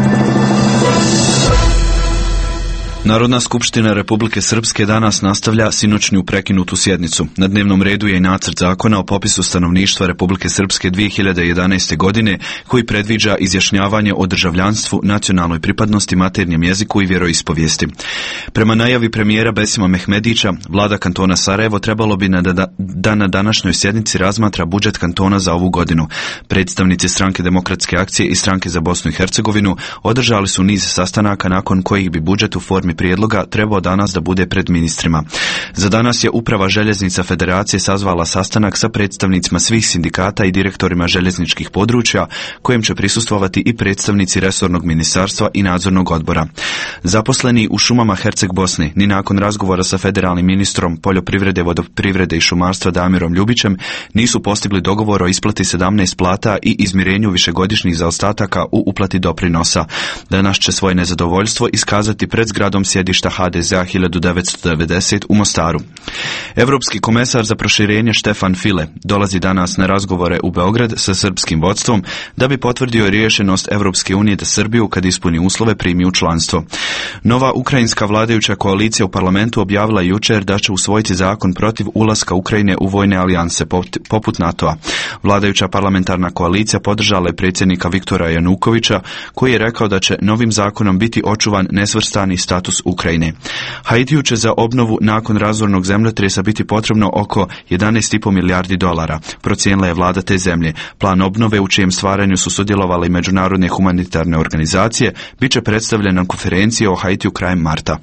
Narodna skupština Republike Srpske danas nastavlja sinoćnju prekinutu sjednicu. Na dnevnom redu je i nacrt zakona o popisu stanovništva Republike Srpske dvije hiljade jedanaeste. godine, koji predviđa izjašnjavanje o državljanstvu, nacionalnoj pripadnosti, maternjem jeziku i vjeroispovijesti. Prema najavi premijera Besima Mehmedića, vlada kantona Sarajevo trebalo bi na da, da na današnjoj sjednici razmatra budžet kantona za ovu godinu. Predstavnici Stranke demokratske akcije i Stranke za Bosnu i Hercegovinu održali su niz sastanaka nakon kojih bi budžet u formi prijedloga trebao danas da bude pred ministrima. Za danas je Uprava željeznica Federacije sazvala sastanak sa predstavnicima svih sindikata i direktorima željezničkih područja, kojem će prisustvovati i predstavnici resornog ministarstva i nadzornog odbora. Zaposleni u šumama Herceg Bosne, ni nakon razgovora sa federalnim ministrom poljoprivrede, vodoprivrede i šumarstva Damirom Ljubićem, nisu postigli dogovor o isplati sedamnaest plata i izmirenju višegodišnjih zaostataka u uplati doprinosa. Danas će svoje nezadovoljstvo iskazati pred zgradom sjedišta ha de zea hiljadu devetsto devedeset u Mostaru. Evropski komesar za proširenje Štefan File dolazi danas na razgovore u Beograd sa srpskim vodstvom da bi potvrdio rješenost Evropske unije da Srbiju, kad ispuni uslove, primi u članstvo. Nova ukrajinska vladajuća koalicija u parlamentu objavila jučer da će usvojiti zakon protiv ulaska Ukrajine u vojne alijanse poput NATO-a. Vladajuća parlamentarna koalicija podržala je predsjednika Viktora Janukovića, koji je rekao da će novim zakonom biti očuvan nesvrstani status Ukrajine. Haitiju će za obnovu nakon razornog zemljotresa biti potrebno oko jedanaest i po milijardi dolara, procijenila je vlada te zemlje. Plan obnove, u čijem stvaranju su sudjelovale i međunarodne humanitarne organizacije, bit će predstavljen na konferenciji o Haitiju krajem marta.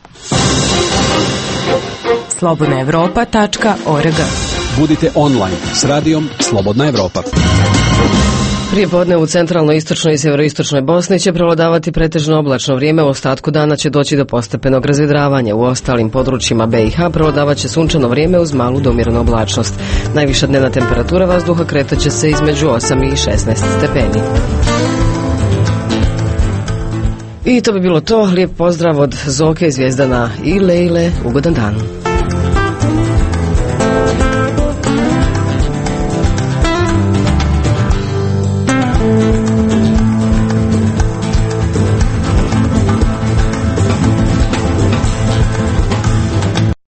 slobodna evropa tačka org. Budite online s radijom Slobodna Evropa. Prije podne u centralnoj, istočnoj i sjeveroistočnoj Bosni će prevladavati pretežno oblačno vrijeme, u ostatku dana će doći do postepenog razvedravanja. U ostalim područjima be i ha prevladavat će sunčano vrijeme uz malu do umjerenu oblačnost. Najviša dnevna temperatura vazduha kretat će se između osam i šesnaest stepeni. I to bi bilo to. Lijep pozdrav od Zoke, Zvijezdana i Lejle. Ugodan dan.